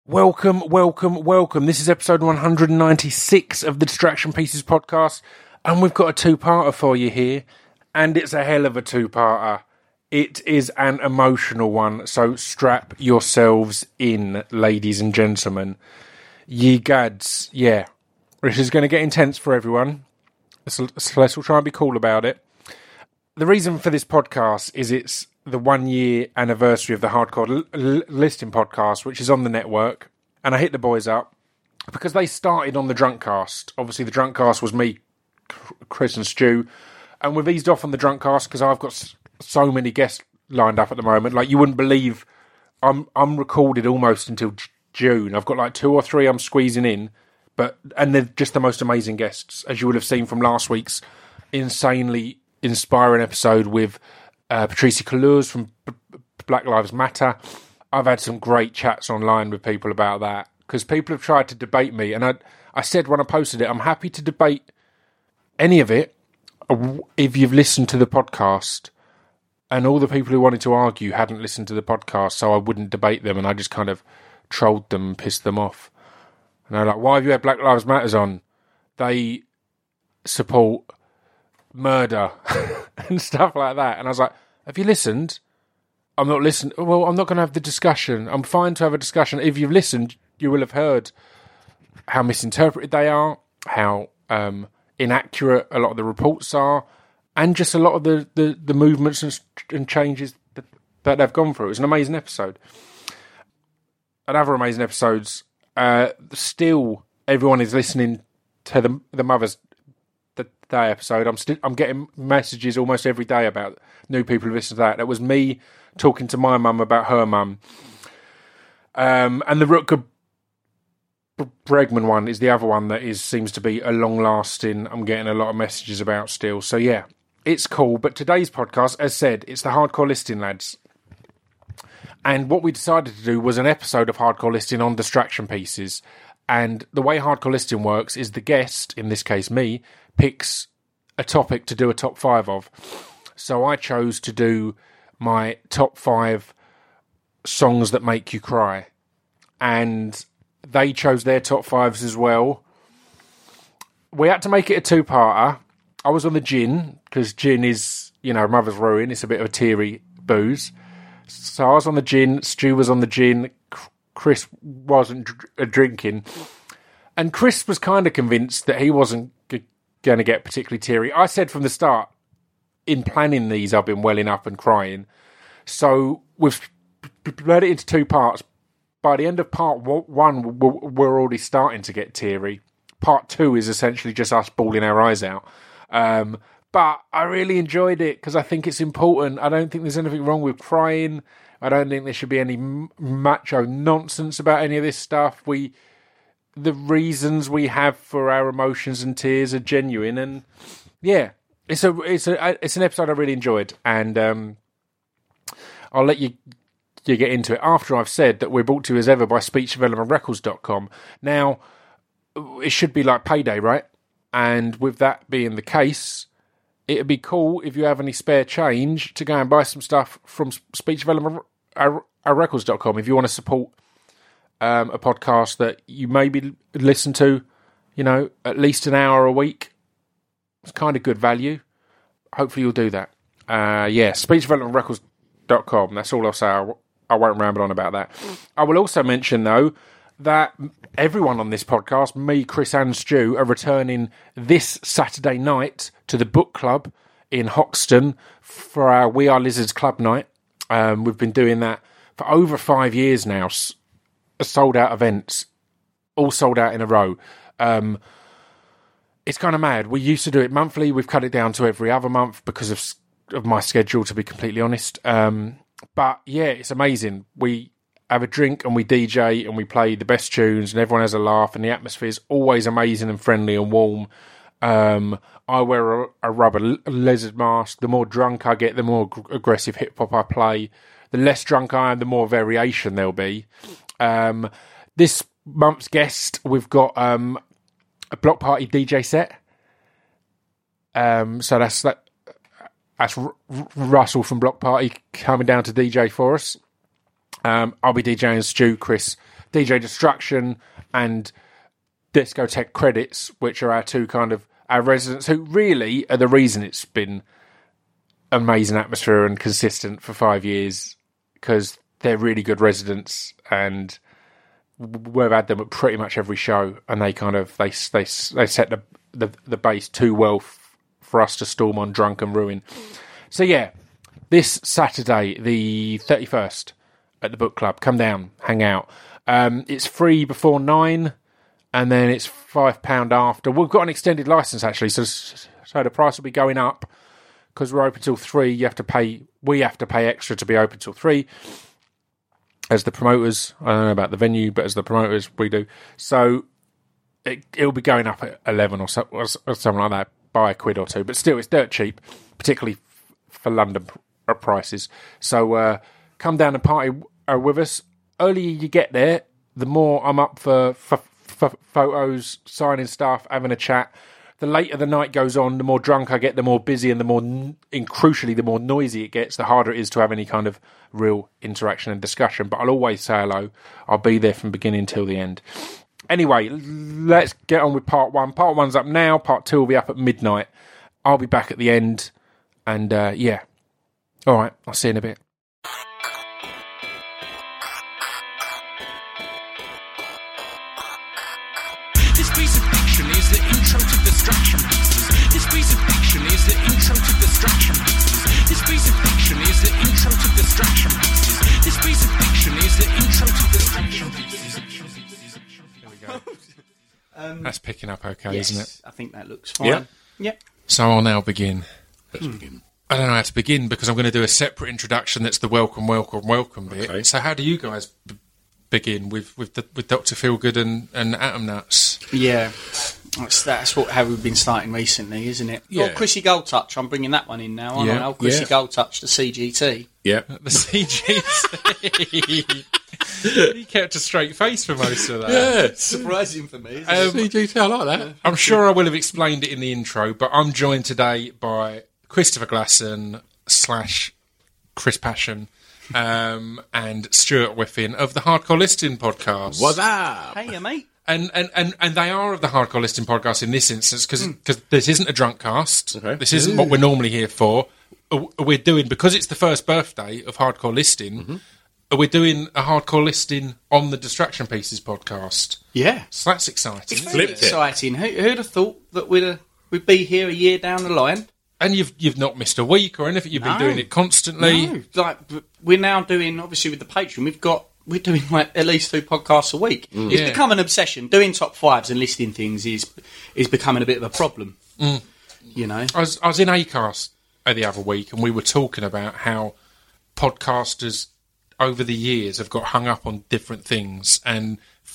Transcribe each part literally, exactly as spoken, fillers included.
Welcome, welcome, welcome. This is episode one hundred ninety-six of the Distraction Pieces podcast, and we've got a two-parter for you here, and it's a hell of a two-parter. It is an emotional one, so strap yourselves in, ladies and gentlemen. Ye gads, yeah. This is going to get intense for everyone, so let's all try and be cool about it. The reason for this podcast is it's the one-year anniversary of the Hardcore L- L- Listing podcast, which is on the network, and I hit the boys up because they started on the Drunkcast. Obviously, the Drunkcast was me, Chris and Stu, and we've eased off on the Drunkcast because I've got so many guests lined up at the moment. Like, you wouldn't believe I'm I'm recorded almost until J- June. I've got like two or three I'm squeezing in, but and they're just the most amazing guests, as you would have seen from last week's insanely inspiring episode with Uh, Patricia Kahluz from B- B- Black Lives Matter. I've had some great chats online with people about that because people have tried to debate me, and I, I said when I posted it, I'm happy to debate any of it if you've listened to the podcast. And all the people who wanted to argue hadn't listened to the podcast, so I wouldn't debate them, and I just kind of trolled them and pissed them off. And they're like, "Why have you had Black Lives Matters on? They support murder," and stuff like that. And I was like, have you listened? I'm not listening. Well, I'm not going to have the discussion. I'm fine to have a discussion. If you've listened, you will have heard how misinterpreted they are, how um, inaccurate a lot of the reports are, and just a lot of the, the, the movements and, and changes that, that they've gone through. It was an amazing episode. And other amazing episodes. Uh, still, everyone is listening to the the Mother's Day episode. I'm still I'm getting messages almost every day about new people who listen to that. That was me talking to my mum about her mum. Um, and the Rutger Bregman one is the other one that is seems to be a long lasting. I'm getting a lot of messages about still. So yeah, it's cool. But today's podcast, as said, it's the Hardcore Listing lads. And what we decided to do was an episode of Hardcore Listing on Distraction Pieces. And the way Hardcore Listing works is the guest, in this case me, picks a topic to do a top five of. So I chose to do my top five songs that make you cry. And they chose their top fives as well. We had to make it a two-parter. I was on the gin, because gin is, you know, mother's ruin. It's a bit of a teary booze. So I was on the gin, Stu was on the gin, Chris wasn't dr- drinking. And Chris was kind of convinced that he wasn't g- going to get particularly teary. I said from the start, in planning these, I've been welling up and crying. So we've split it into two parts. By the end of part one, we're already starting to get teary. Part two is essentially just us bawling our eyes out. Um, but I really enjoyed it because I think it's important. I don't think there's anything wrong with crying. I don't think there should be any macho nonsense about any of this stuff. We... The reasons we have for our emotions and tears are genuine, and yeah, it's a it's a it's an episode I really enjoyed, and um, I'll let you you get into it after I've said that we're brought to you as ever by speech development records dot com. Now, it should be like payday, right? And with that being the case, it'd be cool if you have any spare change to go and buy some stuff from speech development records dot com if you want to support Um, a podcast that you maybe listen to, you know, at least an hour a week. It's kind of good value. Hopefully you'll do that. Uh, yeah, speech development records dot com. That's all I'll say. I, w- I won't ramble on about that. I will also mention, though, that everyone on this podcast, me, Chris and Stu, are returning this Saturday night to the book club in Hoxton for our We Are Lizards club night. Um, we've been doing that for over five years now. Sold out events, all sold out in a row. Um, it's kind of mad. We used to do it monthly. We've cut it down to every other month because of of my schedule, to be completely honest. Um, but yeah, it's amazing. We have a drink and we D J and we play the best tunes and everyone has a laugh and the atmosphere's always amazing and friendly and warm. Um, I wear a, a rubber lizard mask. The more drunk I get, the more g- aggressive hip hop I play. The less drunk I am, the more variation there'll be. Um, this month's guest, we've got um, a block party D J set. Um, so that's that. That's R- R- Russell from Block Party coming down to D J for us. Um, I'll be DJing Stu, Chris, D J Destruction and Discotheque Credits, which are our two kind of our residents who really are the reason it's been amazing atmosphere and consistent for five years because they're really good residents and we've had them at pretty much every show and they kind of they they they set the the, the base too well f- for us to storm on drunk and ruin. So yeah, this Saturday the thirty-first at the book club, come down, hang out. Um, it's free before nine. And then it's five pounds after. We've got an extended licence, actually, so so the price will be going up because we're open till three. You have to pay. We have to pay extra to be open till three. As the promoters, I don't know about the venue, but as the promoters, we do. So it, it'll be going up at eleven or, so, or, or something like that by a quid or two. But still, it's dirt cheap, particularly f- for London pr- prices. So uh, come down and party uh, with us. Earlier you get there, the more I'm up for. for F- photos, signing stuff, having a chat. The later the night goes on, the more drunk I get, the more busy and the more, n- and crucially, the more noisy it gets, the harder it is to have any kind of real interaction and discussion. But I'll always say hello. I'll be there from beginning till the end. Anyway, let's get on with part one. Part one's up now. Part two will be up at midnight. I'll be back at the end. And, uh, yeah. All right, I'll see you in a bit. Um, That's picking up okay, yes, isn't it? I think that looks fine. Yeah. Yeah. So I'll now begin. Let's hmm. begin. I don't know how to begin because I'm going to do a separate introduction that's the welcome, welcome, welcome bit. Okay. So how do you guys b- begin with with, the, with Doctor Feelgood and, and Atom Nuts? Yeah. That's, that's what how we've been starting recently, isn't it? Yeah. Or Chrissy Goldtouch. I'm bringing that one in now, aren't Yeah. I? Oh, Chrissy Yeah. Goldtouch, the C G T. Yeah. The C G T. He kept a straight face for most of that. Yeah. Surprising for me. Isn't Um, it? C G T, I like that. I'm sure I will have explained it in the intro, but I'm joined today by Christopher Glasson slash Chris Passion um, and Stuart Whiffin of the Hardcore Listing podcast. What's up? Hey, mate. And, and, and, and they are of the Hardcore Listing podcast in this instance because mm. this isn't a drunk cast. Okay. This isn't what we're normally here for. We're doing, because it's the first birthday of Hardcore Listing, mm-hmm. we're doing a Hardcore Listing on the Distraction Pieces podcast. Yeah. So that's exciting. It's isn't very it? exciting. Who, who'd have thought that we'd, uh, we'd be here a year down the line? And you've you've not missed a week or anything. You've No. been doing it constantly. No. Like, we're now doing, obviously with the Patreon, we've got, we're doing like at least two podcasts a week. Mm. It's Yeah. become an obsession. Doing top fives and listing things is is becoming a bit of a problem. Mm. You know? I was I was in Acast the other week, and we were talking about how podcasters over the years have got hung up on different things, and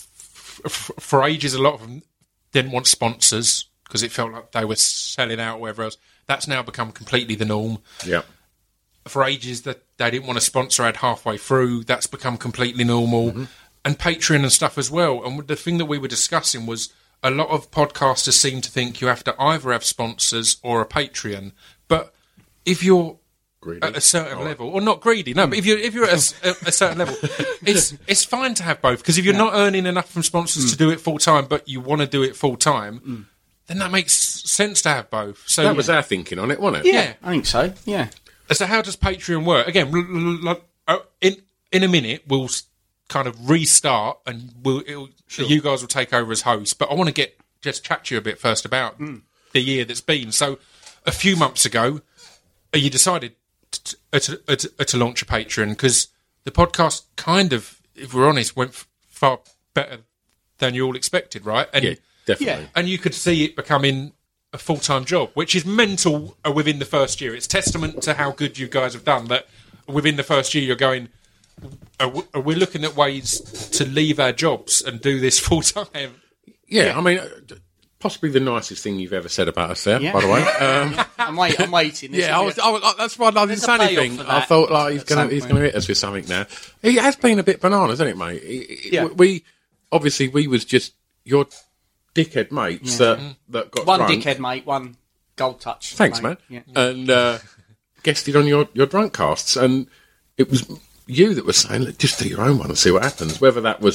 f- f- for ages, a lot of them didn't want sponsors because it felt like they were selling out, or whatever else. That's now become completely the norm. Yeah. For ages, that they didn't want a sponsor ad halfway through. That's become completely normal. Mm-hmm. And Patreon and stuff as well. And the thing that we were discussing was a lot of podcasters seem to think you have to either have sponsors or a Patreon. But if you're Greedy. at a certain Oh. level, or not greedy, no, but if you're if you're at a, a certain level, it's it's fine to have both, because if you're Yeah. not earning enough from sponsors Mm. to do it full time, but you want to do it full time, mm. then that makes sense to have both. So That was our thinking on it, wasn't it? Yeah, Yeah. I think so. Yeah. So how does Patreon work? Again, l- l- l- uh, in in a minute we'll s- kind of restart, and we'll it'll, Sure. you guys will take over as hosts. But I want to get just chat to you a bit first about Mm. the year that's been. So a few months ago, uh, you decided to, uh, to, uh, to, uh, to launch a Patreon because the podcast kind of, if we're honest, went f- far better than you all expected, right? And, Yeah, definitely. Yeah. and you could see it becoming a full-time job, which is mental uh, within the first year. It's testament to how good you guys have done that within the first year you're going, are we- are we're looking at ways to leave our jobs and do this full-time. Yeah, I mean, uh, possibly the nicest thing you've ever said about us there, Yeah. by the way. Um, I'm, wait, I'm waiting. There's yeah, I a was, bit- I was, that's why I didn't There's say a payoff anything. for I that thought like he's at going some to he's point. going to hit us with something now. He has been a bit bananas, hasn't it, mate? He- Yeah. We obviously we was just your dickhead mates Yeah. that that got one drunk. dickhead, mate. One gold touch. Thanks, mate. man. Yeah. And uh, guested on your, your drunk casts, and it was you that was saying, "Look, just do your own one and see what happens." Whether that was to Yeah.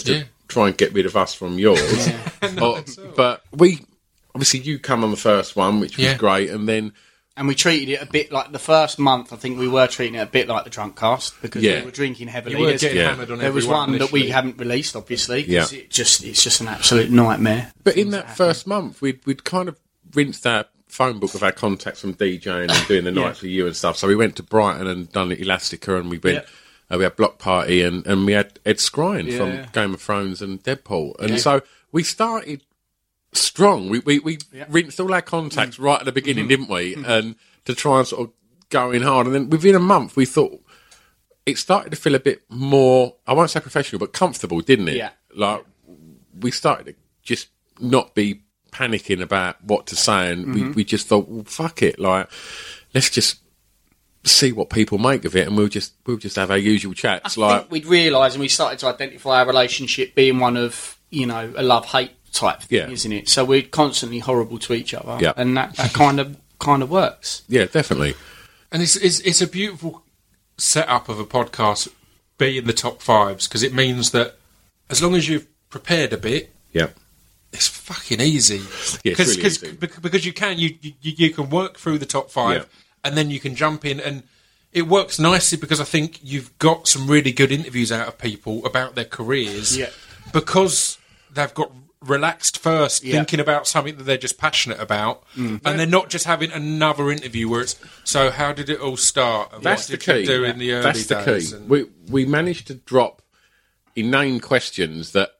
try and get rid of us from yours. Or- but we, obviously, you come on the first one, which was Yeah. great, and then And we treated it a bit like the first month. I think we were treating it a bit like the Drunk Cast because Yeah. we were drinking heavily. You were There's- getting Yeah. hammered on there was every one that we initially. haven't released, obviously. 'cause Yeah. it just it's just an absolute nightmare. But in that first month, we'd, we'd kind of rinsed our phone book of our contacts from DJing and doing the Yeah. nights with you and stuff. So we went to Brighton and done Elastica, and we went. Yeah. Uh, we had Block Party, and, and we had Ed Skrein Yeah. from Game of Thrones and Deadpool. And Yeah. so we started strong. We we, we Yeah. rinsed all our contacts Mm. right at the beginning, Mm-hmm. didn't we? And to try and sort of go in hard. And then within a month, we thought it started to feel a bit more, I won't say professional, but comfortable, didn't it? Yeah. Like, we started to just not be panicking about what to say, and Mm-hmm. we, we just thought, well, fuck it, like, let's just see what people make of it, and we'll just we'll just have our usual chats. I like, think we'd realised and we started to identify our relationship being one of, you know, a love-hate type thing, Yeah. isn't it? So we're constantly horrible to each other. Yeah. And that, that kind of kind of works. yeah, definitely. And it's, it's it's a beautiful setup of a podcast being the top fives, because it means that as long as you've prepared a bit, Yeah, it's fucking easy. Yeah, it's Cause, really 'cause- easy. bec- because you can you, you you can work through the top five, Yeah. and then you can jump in, and it works nicely because I think you've got some really good interviews out of people about their careers, Yeah. because they've got relaxed first, Yeah. thinking about something that they're just passionate about, Mm. and they're not just having another interview where it's, so how did it all start? And that's the what did you key. do in the early That's the days? key. And- We we managed to drop inane questions that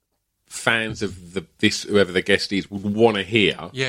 fans of the this whoever the guest is would want to hear. yeah,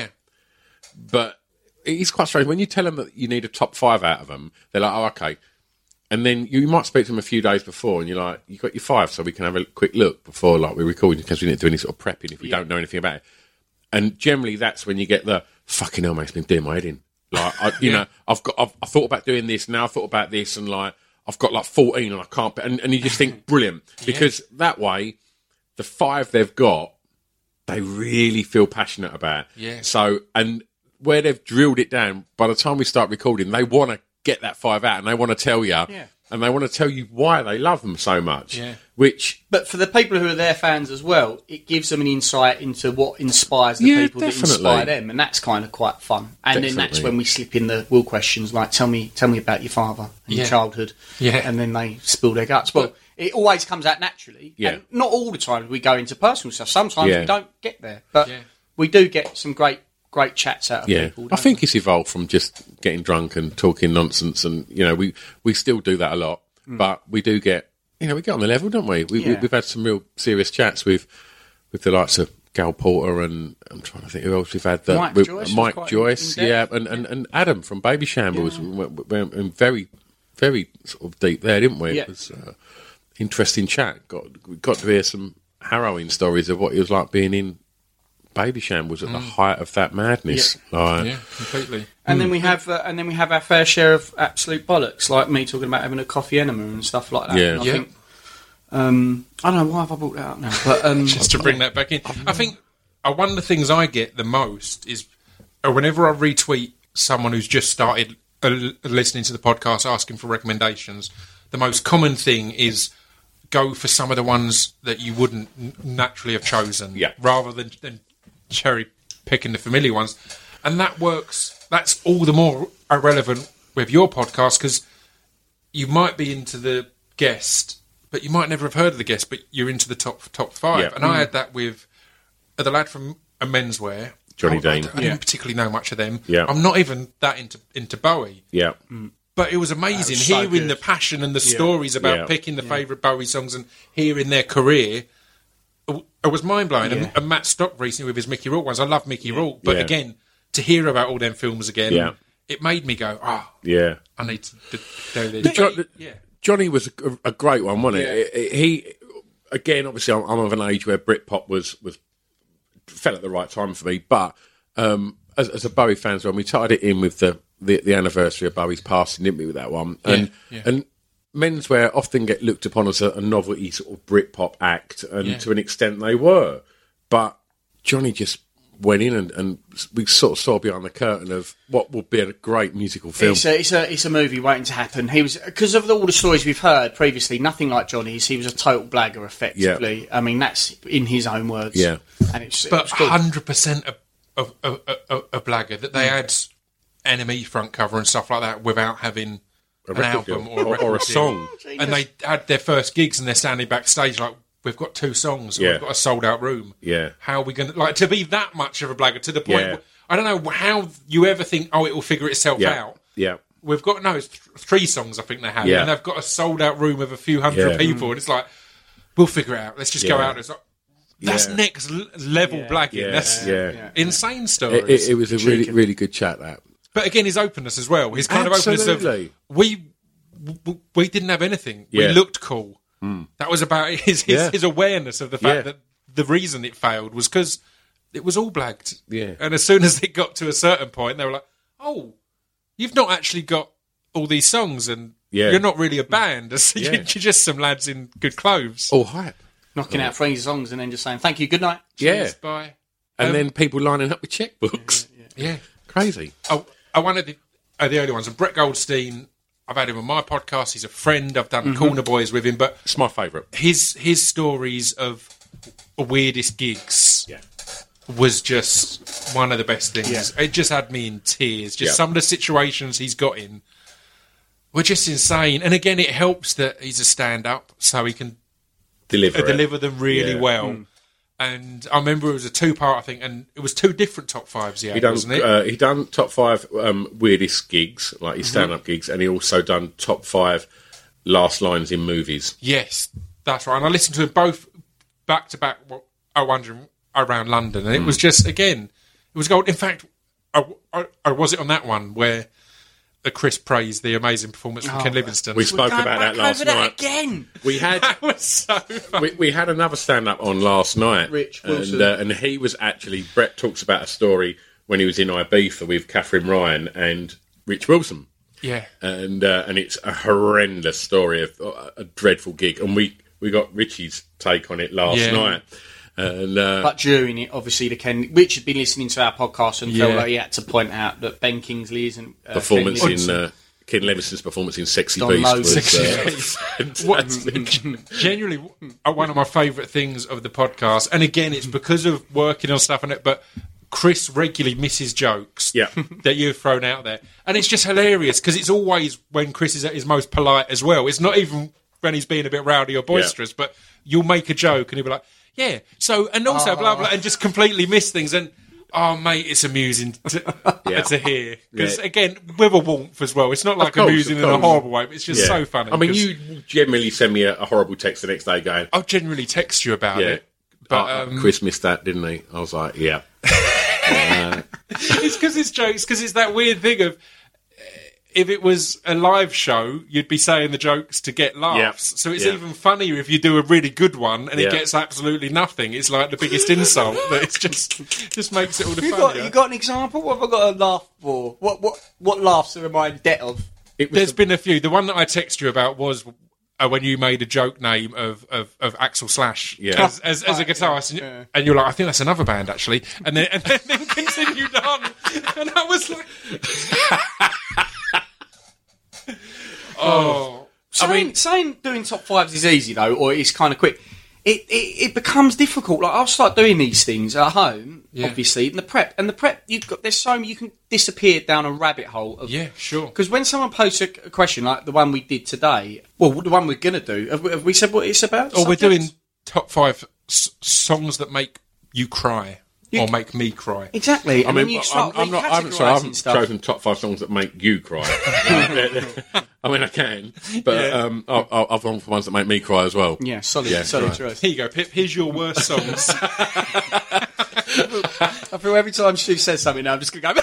But it's quite strange when you tell them that you need a top five out of them. They're like, "Oh, okay," and then you might speak to them a few days before, and you're like, "You got your five, so we can have a quick look before like we record because we didn't do any sort of prepping if we don't know anything about it." And generally, that's when you get the fucking hell, mate, it's been doing my head in. Like, I, you know, I've got, I've, I thought about doing this, now I thought about this, and like, I've got like fourteen, and I can't. And, and you just think, brilliant, because that way, the five they've got, they really feel passionate about. Yeah. So, and where they've drilled it down, by the time we start recording, they want to get that five out, and they want to tell you, Yeah. and they want to tell you why they love them so much. Yeah. Which, But for the people who are their fans as well, it gives them an insight into what inspires the Yeah, people definitely. that inspire them, and that's kind of quite fun. And then that's Definitely. when we slip in the will questions like, "Tell me, tell me about your father and your Yeah. childhood," Yeah. and then they spill their guts. Well, it always comes out naturally. Yeah. And not all the time we go into personal stuff. Sometimes Yeah. we don't get there, but Yeah. we do get some great, great chats out of yeah, people. I don't think it's evolved from just getting drunk and talking nonsense, and you know, we we still do that a lot, but we do get, you know, we get on the level, don't we? we, we Yeah. we've had some real serious chats with with the likes of Gal Porter, and I'm trying to think who else we've had. That Mike with, Joyce was Mike quite Joyce, yeah, in-depth. and, and, and Adam from Baby Shambles, we went- we went in very very sort of deep there, didn't we? Yeah. It was uh, interesting chat. Got we got to hear some harrowing stories of what it was like being in Baby Shambles at the height of that madness. Like, yeah, completely. And then we have, uh, and then we have our fair share of absolute bollocks, like me talking about having a coffee enema and stuff like that. Yeah. And I Yeah. think, um, I don't know why have I brought that up now, but um, Just to bring that back in, I think uh, one of the things I get the most is uh, whenever I retweet someone who's just started uh, l- listening to the podcast asking for recommendations, the most common thing is go for some of the ones that you wouldn't n- naturally have chosen, Yeah. rather than, than cherry picking the familiar ones. And that works, that's all the more irrelevant with your podcast, because you might be into the guest, but you might never have heard of the guest, but you're into the top top five. Yeah. And I had that with uh, the lad from uh, Menswear, Johnny I, I, Dean. I didn't Yeah. particularly know much of them. Yeah. I'm not even that into into Bowie, yeah, but it was amazing so hearing good. the passion and the stories about Yeah. picking the favourite Bowie songs and hearing their career. It was mind blowing. Yeah. And, and Matt Stock recently with his Mickey Rourke ones. I love Mickey Rourke, but Yeah. again, to hear about all them films again, Yeah. it made me go, "Oh, yeah. I need to d- do this." Jo- But, yeah, Johnny was a, a great one, wasn't Yeah. it? It- He, again, obviously, I'm, I'm of an age where Britpop was was fell at the right time for me. But um, as, as a Bowie fan, as well, we tied it in with the, the, the anniversary of Bowie's passing, didn't we, with that one? And yeah. and Menswear often get looked upon as a, a novelty sort of Britpop act, and Yeah. to an extent they were. But Johnny just went in and, and we sort of saw behind the curtain of what would be a great musical film. It's a, it's a it's a movie waiting to happen. He was because of all the stories we've heard previously. Nothing like Johnny's. He was a total blagger, effectively. Yeah. I mean, that's in his own words. Yeah, and it's but it's cool. hundred percent a a, a, a a blagger that they Mm. had Enemy front cover and stuff like that without having a an record album deal. or a, or, record or a deal. song. And they had their first gigs and they're standing backstage like, we've got two songs, and Yeah. we've got a sold out room. Yeah. How are we going to, like, to be that much of a blagger to the point, Yeah. where, I don't know how you ever think, oh, it will figure itself Yeah, out. yeah. We've got, no, it's th- three songs I think they have, Yeah. and they've got a sold out room of a few hundred Yeah. people, and it's like, we'll figure it out. Let's just go Yeah. out. And it's like, that's Yeah. next l- level blagging. Yeah, That's yeah. Yeah. insane It, stories. it, it was a really, really good chat. That But again, his openness as well. His kind Absolutely. of openness of we w- we didn't have anything. Yeah. We looked cool. That was about his his, Yeah. his awareness of the fact Yeah. that the reason it failed was because it was all blagged. Yeah. And as soon as it got to a certain point, they were like, "Oh, you've not actually got all these songs, and Yeah. you're not really a band. Yeah. You're just some lads in good clothes." all hype, knocking out three songs and then just saying thank you, good night. yeah, Cheers, bye. and Um, then people lining up with checkbooks. yeah. Crazy. I, I one of the, uh, the early ones, and Brett Goldstein. I've had him on my podcast. He's a friend. I've done Corner Boys with him, but It's my favourite. his his stories of weirdest gigs Yeah. was just one of the best things. Yeah. It just had me in tears. Just Yeah. some of the situations he's got in were just insane. And again, it helps that he's a stand-up, so he can Deliver. uh, it. deliver them really Yeah. well. And I remember it was a two-part, I think, and it was two different top fives he had, He done wasn't it? uh, he done top five um, weirdest gigs, like his stand up gigs, and he also done top five last lines in movies. Yes, that's right. And I listened to them both back to back. What I wonder around London, and it was just again, it was gold. In fact, I, I, I was it on that one where uh, Chris praised the amazing performance from Oh, Ken Livingstone. We spoke Going about back that last over that night. again. We had That was so fun. we, we had another stand up on last night, Rich and Wilson. uh, and he was actually Brett talks about a story when he was in Ibiza with Catherine Ryan and Rich Wilson. Yeah, and uh, and it's a horrendous story of uh, a dreadful gig, and we, we got Richie's take on it last Yeah. night, and uh, But during it, obviously, the Ken Rich had been listening to our podcast and felt Yeah. like he had to point out that Ben Kingsley isn't uh, performance Ken in Livingstone. uh, Ken Levison's performance in Sexy Don Beast Lowe, was Sexy uh, Beast. fantastic. genuinely uh, one of my favourite things of the podcast. And again, it's because of working on stuff on it, but Chris regularly misses jokes Yeah. that you've thrown out there. And it's just hilarious because it's always when Chris is at his most polite as well. It's not even when he's being a bit rowdy or boisterous, but you'll make a joke and he'll be like, yeah, so, and also blah, blah, and just completely miss things. And, oh, mate, it's amusing to, Yeah. to hear. Because, Yeah. again, with a warmth as well. It's not like course, amusing of in a course. horrible way, but it's just Yeah. so funny. I mean, 'cause you generally send me a, a horrible text the next day going, I'll generally text you about yeah, it. But, oh, um, Chris missed that, didn't he? I was like, yeah. it's because it's jokes, because it's that weird thing of uh, if it was a live show, you'd be saying the jokes to get laughs. Yeah. So it's Yeah. even funnier if you do a really good one and Yeah. it gets absolutely nothing. It's like the biggest insult. That it's just just makes it all the You funnier. got, you got an example? What have I got a laugh for? What what what laughs am I in debt of? It was There's the- been a few. The one that I texted you about was uh, when you made a joke name of, of, of Axel Slash Yeah. as, as, as a guitarist, and, you- Yeah. and you're like, I think that's another band actually, and then and then, then continued on, and I was like, oh, Saying, I mean, saying doing top fives is easy though, or it's kind of quick. It, it it becomes difficult. Like I'll start doing these things at home, Yeah. obviously, in the prep. And the prep, you've got there's so you can disappear down a rabbit hole of yeah, sure. Because when someone posts a, a question like the one we did today, well, the one we're going to do, have we, have we said what it's about? Or we're Subject? doing top five s- songs that make you cry You- or make me cry. Exactly. I And mean, then you I'm, start I'm not. I haven't, sorry, I haven't recategorising stuff. chosen top five songs that make you cry. I mean, I can, but Yeah. um, I, I, I've gone for ones that make me cry as well. Yeah, solid, Yeah, solid right. choice. Here you go, Pip. Here's your worst songs. I feel every time Stu says something now, I'm just going to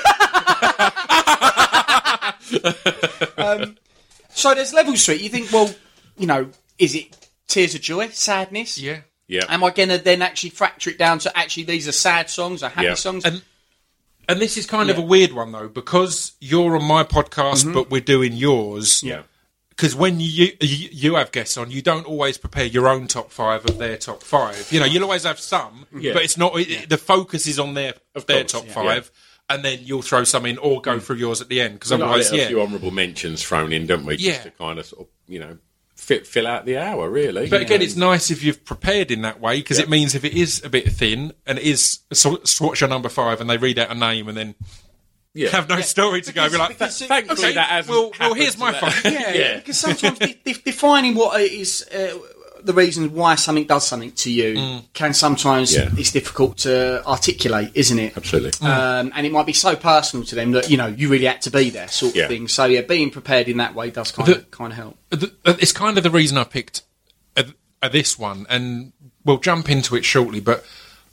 go. um, so there's levels to it. You think, well, you know, is it tears of joy, sadness? yeah. Yeah, Am I going to then actually fracture it down to actually these are sad songs or happy Yeah. songs? And and this is kind of a Yeah. weird one though, because you're on my podcast, but we're doing yours. yeah, because when you, you you have guests on, you don't always prepare your own top five of their top five. You know, you'll always have some, Yeah. but it's not. It, the focus is on their Of their course, top yeah. five, and then you'll throw some in or go through yours at the end. Because We like otherwise, a yeah, few honourable mentions thrown in, don't we? Yeah. Just to kind of, sort of, you know, fit, fill out the hour, really. But again, it's nice if you've prepared in that way because it means if it is a bit thin and it is so, swatch your number five and they read out a name and then yeah. have no story to go, be like, because- Thankfully, okay, that hasn't well, well, happened here's my to that. five. Yeah, Yeah. because sometimes de- de- defining what is uh, the reason why something does something to you Mm. can sometimes Yeah. it's difficult to articulate, isn't it? Absolutely. Um, and it might be so personal to them that you know you really had to be there, sort Yeah. of thing. So yeah, being prepared in that way does kind The- of kind of help. The- It's kind of the reason I picked uh, uh, this one, and we'll jump into it shortly. But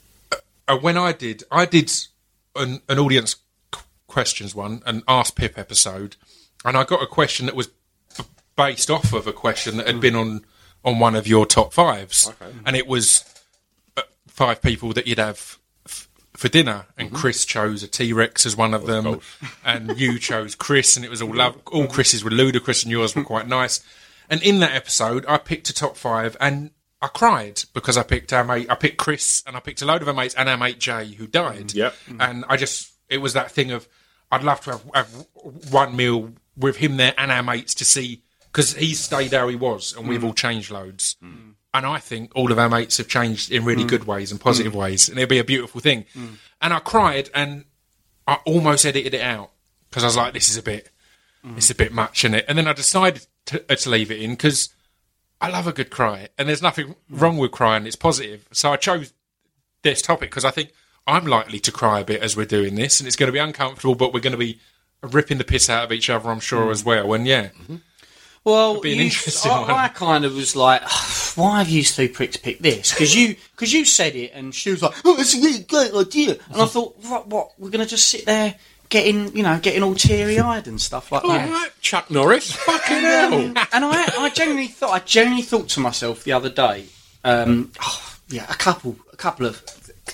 uh, when I did, I did an, an audience qu- questions one, an Ask Pip episode, and I got a question that was b- based off of a question that had been on, on one of your top fives, and it was uh, five people that you'd have f- for dinner, and Chris chose a T-Rex as one of them, course. and you chose Chris, and it was all love. All Chris's were ludicrous, and yours were quite nice. And in that episode, I picked a top five, and I cried because I picked our mate. I picked Chris, and I picked a load of our mates, and our mate Jay, who died. Yep. And I just, it was that thing of, I'd love to have, have one meal with him there and our mates to see, because he stayed how he was, and we've all changed loads. And I think all of our mates have changed in really good ways and positive ways, and it'll be a beautiful thing. And I cried, and I almost edited it out because I was like, "This is a bit, it's a bit much, isn't it?" And then I decided to, uh, to leave it in because I love a good cry, and there's nothing wrong with crying; it's positive. So I chose this topic because I think I'm likely to cry a bit as we're doing this, and it's going to be uncomfortable, but we're going to be ripping the piss out of each other, I'm sure, as well. And yeah. Well, be an you- interesting I, one. I kind of was like, why have you two pricks picked this? Because you, cause you said it, and she was like, oh, it's a really great idea. And I thought, what, what we're going to just sit there getting, you know, getting all teary-eyed and stuff like All that. right, Chuck Norris. Fucking hell. And I, I genuinely thought, I genuinely thought to myself the other day, um, oh, yeah, a couple, a couple of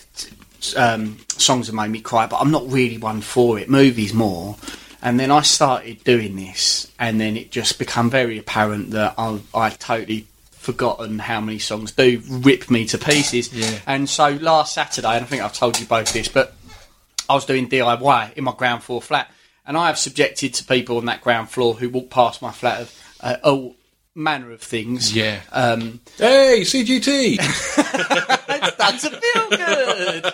um, songs have made me cry, but I'm not really one for it. Movies more. And then I started doing this, and then it just became very apparent that I, I totally forgotten how many songs do rip me to pieces. Yeah. And so last Saturday, and I think I've told you both this, but I was doing D I Y in my ground floor flat, and I have subjected to people on that ground floor who walk past my flat of uh, all manner of things. Yeah. Um, Hey, C G T. it's done to feel good.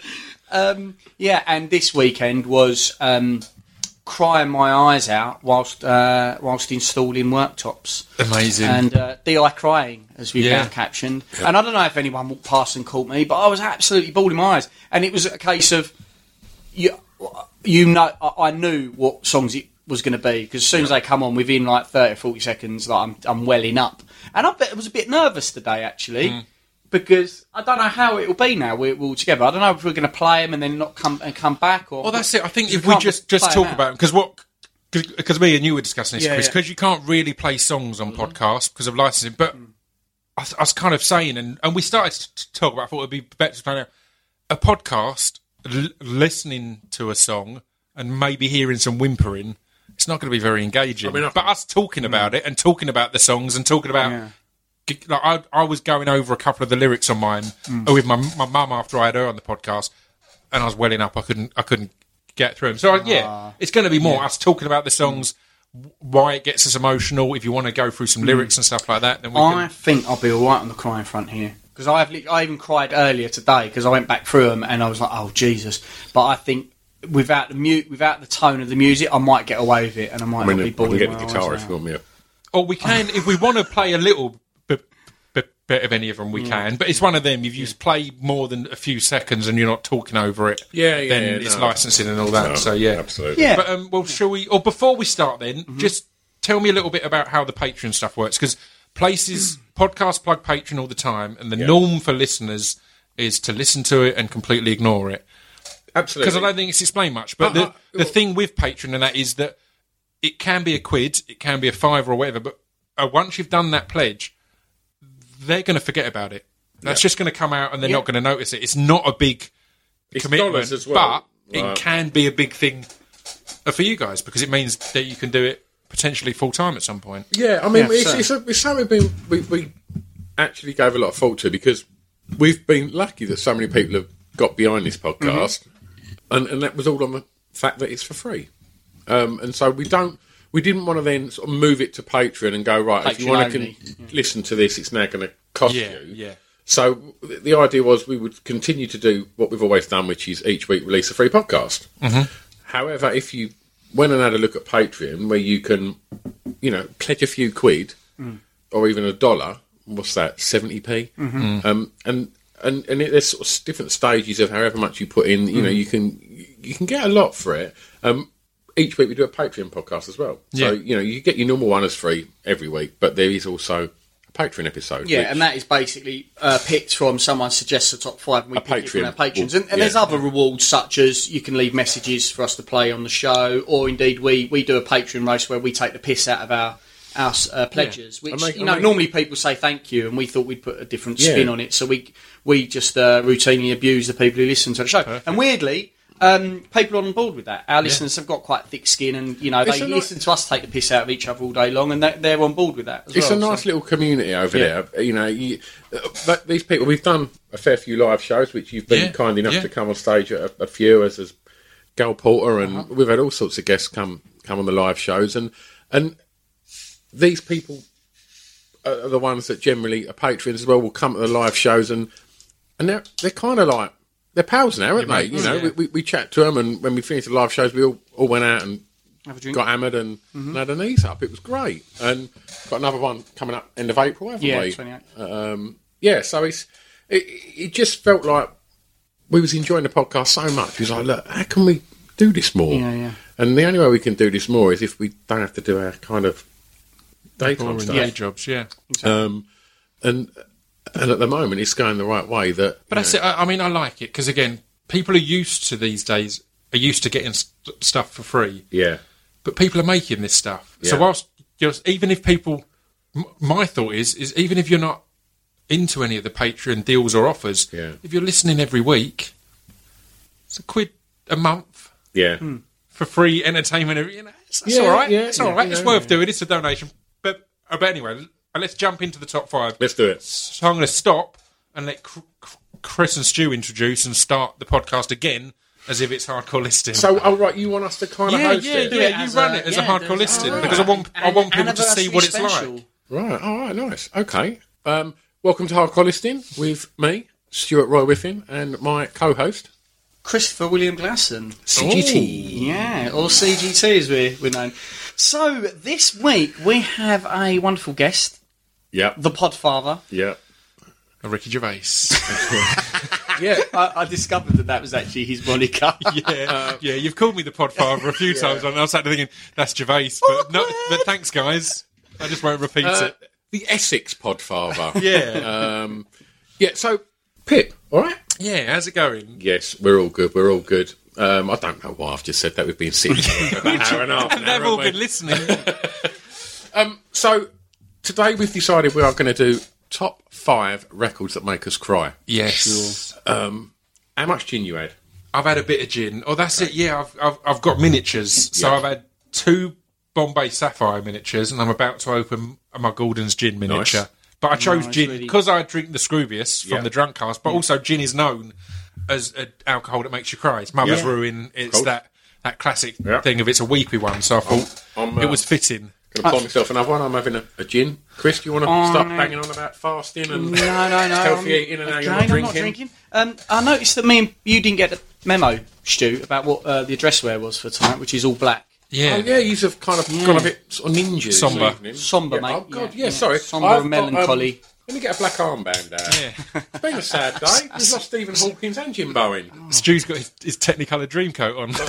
um, yeah, and this weekend was um, crying my eyes out whilst uh, whilst installing worktops. Amazing. And uh, D I crying, as we've Yeah. now captioned. And I don't know if anyone walked past and caught me, but I was absolutely bawling my eyes. And it was a case of, you, you know, I, I knew what songs it was going to be, because as soon as they come on, within like thirty or forty seconds, like I'm, I'm welling up. And I bet I was a bit nervous today, actually. Mm. Because I don't know how it'll be now. We're, we're all together. I don't know if we're going to play them and then not come and come back, or Well, that's it. I think You if we can't just, just play talk 'em out. about because what because me and you were discussing this, Yeah, Chris, yeah. because you can't really play songs on podcasts because of licensing. But I, I was kind of saying, and, and we started to talk about. I thought it'd be better to play a podcast, l- listening to a song, and maybe hearing some whimpering. It's not going to be very engaging. I mean, I- but us talking about it and talking about the songs and talking about. Yeah. Like I, I was going over a couple of the lyrics on mine with my my mum after I had her on the podcast, and I was welling up. I couldn't I couldn't get through them. So I, yeah, it's going to be more us talking about the songs, why it gets us emotional. If you want to go through some lyrics and stuff like that, then we I can. think I'll be all right on the crying front here, because I have. li- I even cried earlier today because I went back through them and I was like, "Oh Jesus!" But I think without the mute, without the tone of the music, I might get away with it, and I might I mean, not I be can bored. get the guitar if you want me to. Or we can if we want to play a little bit, bit, bit of any of them. We can, but it's one of them. If you play more than a few seconds and you're not talking over it, Yeah, yeah, then yeah, it's no. licensing and all that. No, so yeah, absolutely. Yeah. But um, well, shall we? Or before we start, then just tell me a little bit about how the Patreon stuff works, because places podcasts plug Patreon all the time, and the Yeah. norm for listeners is to listen to it and completely ignore it, Absolutely. because I don't think it's explained much. But Uh, the uh, the thing with Patreon and that is that it can be a quid, it can be a fiver or whatever, but uh, once you've done that pledge, they're going to forget about it. That's Yeah. just going to come out, and they're Yeah. not going to notice it. It's not a big It's commitment, dollars as well. but it Right. can be a big thing uh, for you guys, because it means that you can do it potentially full time at some point. Yeah, I mean, Yeah, it's, so- it's, a, it's something we've been, we, we actually gave a lot of thought to because we've been lucky that so many people have got behind this podcast, Mm-hmm. and, and that was all on the fact that it's for free. Um, and so we don't, we didn't want to then sort of move it to Patreon and go, right, if you Patreon want to only. con- listen to this, it's now going to cost Yeah, you. yeah. So th- the idea was we would continue to do what we've always done, which is each week release a free podcast. Mm-hmm. However, if you went and had a look at Patreon, where you can, you know, pledge a few quid Mm. or even a dollar, what's that, seventy p? Mm-hmm. Um, and and and it, there's sort of different stages of however much you put in. You Mm. know, you can you can get a lot for it. Um, each week we do a Patreon podcast as well. So, Yeah. you know, you get your normal one as free every week, but there is also a Patreon episode. Yeah, which- and that is basically uh, picked from someone suggests the top five, and we A pick it from Patreon our patrons. will- And, and there's yeah. other rewards such as you can leave messages for us to play on the show, or indeed we, we do a Patreon race where we take the piss out of our our uh, pledges. I Which make- you I know make- normally people say thank you, and we thought we'd put a different Yeah. spin on it, so we we just uh, routinely abuse the people who listen to the show. Perfect. And weirdly. Um, people are on board with that. Our listeners have got quite thick skin, and you know It's they a ni- listen to us take the piss out of each other all day long, and they, they're on board with that. As It's well, a nice so. little community over Yeah. there. You know, you, uh, but these people, we've done a fair few live shows, which you've been Yeah, kind enough yeah. to come on stage at a, a few, as as Gal Porter, and Uh-huh. we've had all sorts of guests come come on the live shows, and and these people are the ones that generally are patrons as well. Will come to the live shows, and and they're they're kind of like they're pals now, aren't Yeah, they? mate, You know, yeah. we, we we chat to them, and when we finished the live shows, we all, all went out and Have a drink. got hammered and, and had a knees up. It was great, and got another one coming up end of April, haven't Yeah, we? twenty-eight. Um, yeah, so it's it, it just felt like we was enjoying the podcast so much. We was like, look, how can we do this more? Yeah, yeah. And the only way we can do this more is if we don't have to do our kind of daytime Boring stuff. day jobs, yeah. Um, and and at the moment, it's going the right way. That But that's it. I, I mean, I like it because again, people are used to these days are used to getting st- stuff for free, yeah, but people are making this stuff. So Yeah. whilst just even if people, m- my thought is is even if you're not into any of the Patreon deals or offers, Yeah. if you're listening every week, it's a quid a month yeah. for free entertainment. every- You know, it's, it's Yeah, all right. yeah, it's all yeah, right. yeah, it's worth yeah. doing. It's a donation. But uh, but anyway, l- let's jump into the top five. Let's do it. So I'm going to stop and let Cr- Cr- Chris and Stu introduce and start the podcast again as if it's hardcore listing. So, oh right, you want us to kind of yeah, host yeah, it? yeah. it You as run a- it as yeah, a hardcore there's- listing oh, because I want I An- want people to see anniversary what it's special. like. Right, all right, nice. Okay. Um, welcome to Hardcore Listing with me, Stuart Roy Whiffin, and my co-host. Christopher William Glasson. C G T. Yeah, or C G T as we're, we're known. So, this week we have a wonderful guest, Yep, the Podfather. yep. A Ricky Gervais. Yeah, I, I discovered that that was actually his moniker. yeah, yeah. You've called me the Podfather a few times, and I was sat there thinking that's Gervais, but no. But thanks, guys. I just won't repeat uh, it. the Essex Podfather. Yeah, Um, yeah, so, Pip, all right? yeah. How's it going? Yes, we're all good, we're all good. Um, I don't know why I've just said that. We've been sitting here for about an hour and a half And now, they've all haven't been we? listening. Um, so, today we've decided we are going to do top five records that make us cry. Yes. Um, how much gin you had? I've had a bit of gin. Oh, that's it. Yeah, I've I've, I've got miniatures. So Yeah. I've had two Bombay Sapphire miniatures, and I'm about to open my Gordon's gin miniature. Nice. But I chose Nice, gin really. because I drink the Scroobius from Yeah. the Drunk Cast. But also, gin is known as an alcohol that makes you cry. It's Mother's Yeah. Ruin. It's Cool. that that classic Yeah. thing of it's a weepy one. So I thought I'm, uh, it was fitting. Going to pour myself another one. I'm having a, a gin. Chris, do you want to Oh, start no. banging on about fasting and No, no, no. healthy I'm- eating and how again, you're not I'm drinking? not drinking. Um, I noticed that me and you didn't get the memo, Stu, about what uh, the address wear was for tonight, which is all black. Yeah. Oh, yeah, you've have kind of gone a bit sort of ninja. this Somber. evening. Somber, yeah. mate. Oh, God, yeah, Yeah, yeah. sorry. Somber I've and got, um, melancholy. let me get a black armband out. Yeah. It's been a sad day. We've lost Stephen Hawkins and Jim Bowen. Stu's got his, his Technicolor Dreamcoat on,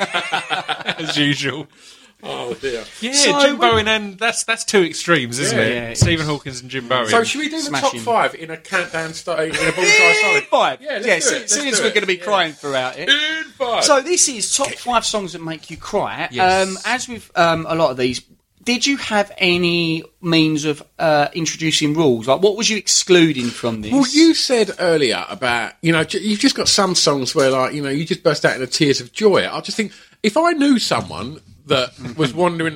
as usual. Oh, dear. Yeah, So Jim we- Bowen, and that's that's two extremes, isn't Yeah, it? yeah, it Stephen Hawkins and Jim Bowen. So should we do the Smashing. top five in a countdown style, in a bullseye style? Five. Yeah, let's yeah do so- it, let's soon do as it. we're going to be Yeah. crying throughout it. In five. So this is top five songs that make you cry. Yes. Um, as with um, a lot of these, did you have any means of uh, introducing rules? Like, what was you excluding from this? Well, you said earlier about, you know, j- you've just got some songs where, like, you know, you just burst out into tears of joy. I just think, if I knew someone that was wandering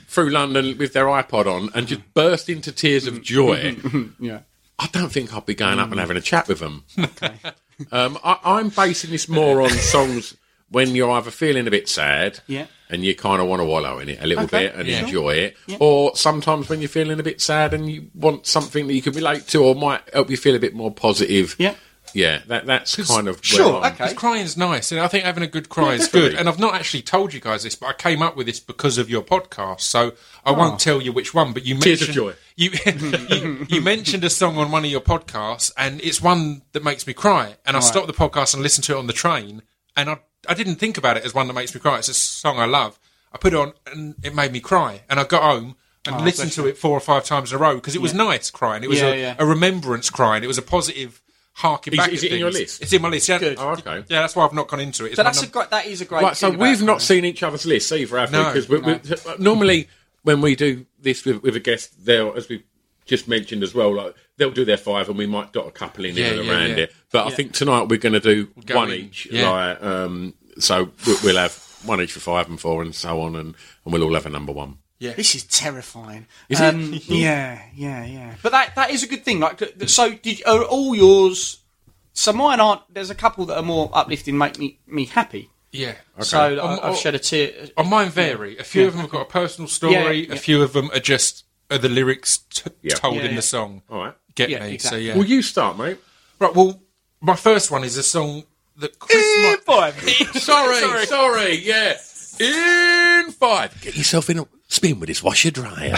through London with their iPod on and just burst into tears of joy, Yeah. I don't think I'd be going up and having a chat with them. Okay. um, I, I'm basing this more on songs when you're either feeling a bit sad Yeah. and you kind of want to wallow in it a little Okay. bit and Yeah. enjoy it, Yeah. or sometimes when you're feeling a bit sad and you want something that you can relate to or might help you feel a bit more positive. Yeah. Yeah, that, that's kind of Sure, where I'm- okay. Because crying's nice, and I think having a good cry Yeah, is definitely. good. And I've not actually told you guys this, but I came up with this because of your podcast, so I Oh. won't tell you which one. But you Tears of mentioned joy. You, you you mentioned a song on one of your podcasts, and it's one that makes me cry. And I stopped the podcast and listened to it on the train, and I I didn't think about it as one that makes me cry. It's a song I love. I put it on, and it made me cry. And I got home and Oh, listened bless to you. it four or five times in a row because it was nice crying. It was Yeah, a, yeah. a remembrance crying. It was a positive. Harking Is- back is at it in your things. list? It's in my list. Yeah, Good. Oh, okay. Yeah, that's why I've not gone into it. It's So my that's a num- great. That is a great. Right, so thing about we've not it. seen each other's lists either, have we? No, 'Cause we, we, normally when we do this with, with a guest, they'll, as we just mentioned as well, like they'll do their five, and we might dot a couple in Yeah, here and yeah, around yeah. it. But I think tonight we're going to do go one in. each. Yeah. Like, um, so we- we'll have one each for five and four, and so on, and, and we'll all have a number one. Yeah. This is terrifying. Is um, it? yeah, yeah, yeah. But that that is a good thing. Like, th- so did are all yours? So mine aren't. There's a couple that are more uplifting, make me me happy. Yeah. So I, Um, I've oh, shed a tear. On mine vary. A few Yeah. of them have got a personal story. Yeah, yeah. A few of them are just are the lyrics t- Yeah. told Yeah, in yeah. the song. All right. Get Yeah, me. exactly. So yeah. Well, you start, mate. Right. Well, my first one is a song that Chris. In might- five. Sorry, sorry, yeah. In five. Get yourself in a spin with this washer dryer.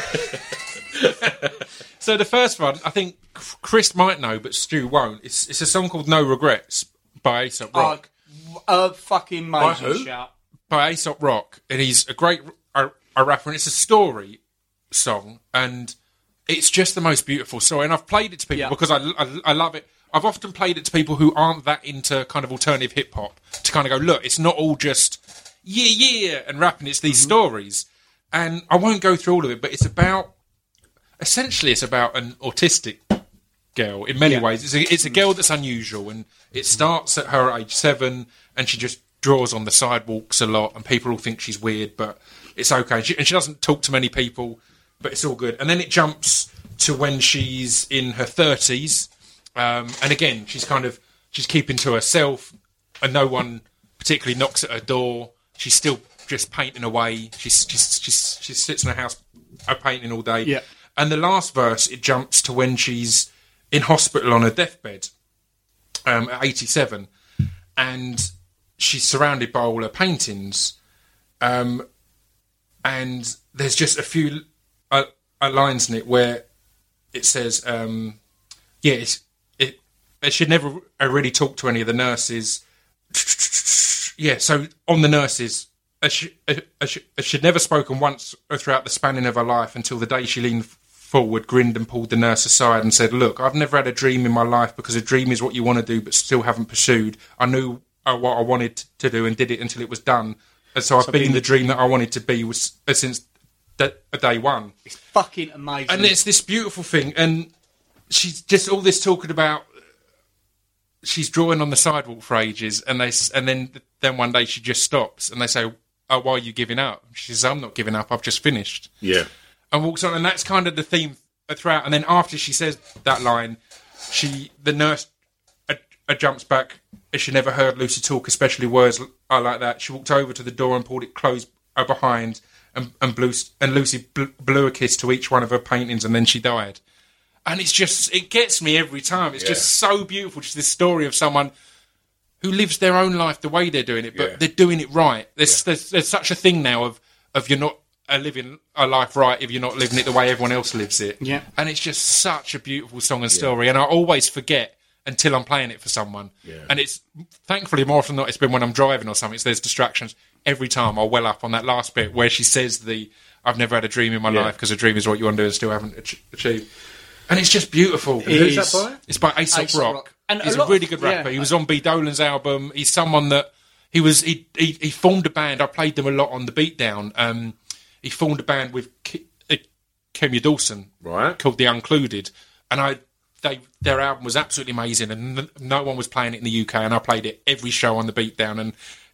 So the first one, I think Chris might know, but Stu won't. It's it's a song called "No Regrets" by Aesop Rock. A fucking major who? shout. by Aesop Rock, and he's a great a, a rapper, and it's a story song, and it's just the most beautiful story. And I've played it to people Yeah. because I, I, I love it. I've often played it to people who aren't that into kind of alternative hip hop to kind of go, look, it's not all just yeah, yeah, and rapping. It's these stories, and I won't go through all of it, but it's about essentially it's about an autistic girl in many Yeah. ways. It's a, it's a girl that's unusual, and it starts at her age seven, and she just draws on the sidewalks a lot, and people all think she's weird, but it's okay. She, and she doesn't talk to many people, but it's all good. And then it jumps to when she's in her thirties, um, and again, she's kind of she's keeping to herself, and no one particularly knocks at her door. She's still just painting away. She's she's she's she sits in her house uh, painting all day. Yeah. And the last verse, it jumps to when she's in hospital on her deathbed um, at eighty-seven, and she's surrounded by all her paintings, um, and there's just a few uh, uh, lines in it where it says, um, "Yeah, it's, it. I should never uh, really talk to any of the nurses." Yeah, so on the nurses, I should, I, I should, I should never spoken once throughout the spanning of her life until the day she leaned forward, grinned and pulled the nurse aside and said, "Look, I've never had a dream in my life because a dream is what you want to do but still haven't pursued. I knew uh, what I wanted to do and did it until it was done. And so I've been being- the dream that I wanted to be was uh, since d- day one." It's fucking amazing. And it's this beautiful thing, and she's just all this talking about. She's drawing on the sidewalk for ages, and they s- and then then one day she just stops, and they say, "Oh, why are you giving up?" She says, "I'm not giving up. I've just finished." Yeah. And walks on, and that's kind of the theme throughout. And then after she says that line, she the nurse uh, uh, jumps back. She never heard Lucy talk, especially words uh, like that. She walked over to the door and pulled it closed uh, behind, and and, blew, and Lucy bl- blew a kiss to each one of her paintings, and then she died. And it's just, it gets me every time. It's Yeah. just so beautiful. Just this story of someone who lives their own life the way they're doing it, but Yeah. they're doing it right. There's, there's there's such a thing now of, of you're not uh, living a life right if you're not living it the way everyone else lives it. Yeah. And it's just such a beautiful song and story. And I always forget until I'm playing it for someone. Yeah. And it's, thankfully, more often than not, it's been when I'm driving or something. So there's distractions. Every time I'll well up on that last bit where she says the, "I've never had a dream in my Yeah. life because a dream is what you want to do and still haven't ach- achieved." And it's just beautiful. Who's is. that by? It's by Aesop, Aesop Rock. Rock. And He's a a, lot really of- good rapper. yeah. He was on B. Dolan's album. He's someone that he was. He, he he formed a band. I played them a lot on the Beatdown. Um, he formed a band with Ke- uh, Kemia Dawson, Right. called The Uncluded, and I. They, their album was absolutely amazing, and n- no one was playing it in the U K, and I played it every show on the Beatdown. And yeah,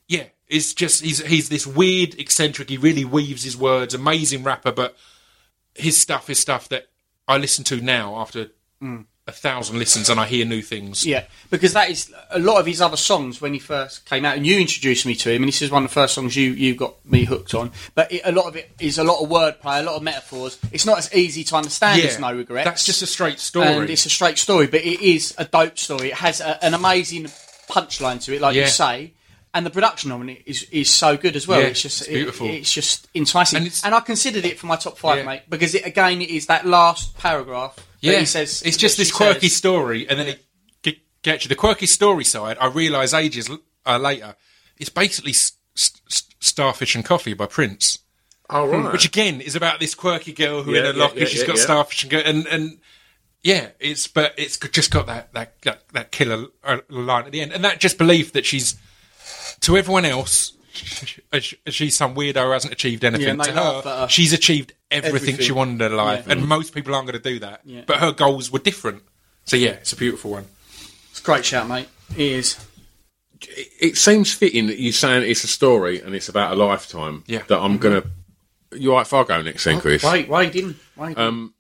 is just he's he's this weird eccentric. He really weaves his words. Amazing rapper, but his stuff is stuff that I listen to now after mm. a thousand listens, and I hear new things. Yeah, because that is a lot of his other songs when he first came out, and you introduced me to him, and this is one of the first songs you, you got me hooked on. But it, a lot of it is a lot of wordplay, a lot of metaphors. It's not as easy to understand Yeah, as No Regrets. That's just a straight story. And it's a straight story, but it is a dope story. It has a, an amazing punchline to it, like Yeah. you say. And the production on it is, is so good as well. Yeah, it's just it's beautiful. It, it's just enticing, And and, it's- I considered it for my top five, Yeah. mate, because it again it is that last paragraph. Yeah, that he says it's just that this she quirky says. story, and then it g- gets you. The quirky story side, I realise ages l- uh, later, it's basically s- s- Starfish and Coffee by Prince. Oh, right. Which again is about this quirky girl who Yeah, in a yeah, locker yeah, she's yeah, got yeah. starfish and go and and yeah, it's but it's just got that that that, that killer uh, line at the end, and that just belief that she's to everyone else. She's some weirdo who hasn't achieved anything. Yeah, and they to laugh her, at her. she's achieved everything, Everything. she wanted in her life, Yeah. and most people aren't going to do that. Yeah. But her goals were different. So yeah, it's a beautiful one. It's a great shout, mate. It is. It, it seems fitting that you're saying it's a story and it's about a lifetime. Yeah. That I'm going to... You all right if I go next then, Chris? Wait, wait, didn't. Wait, Um,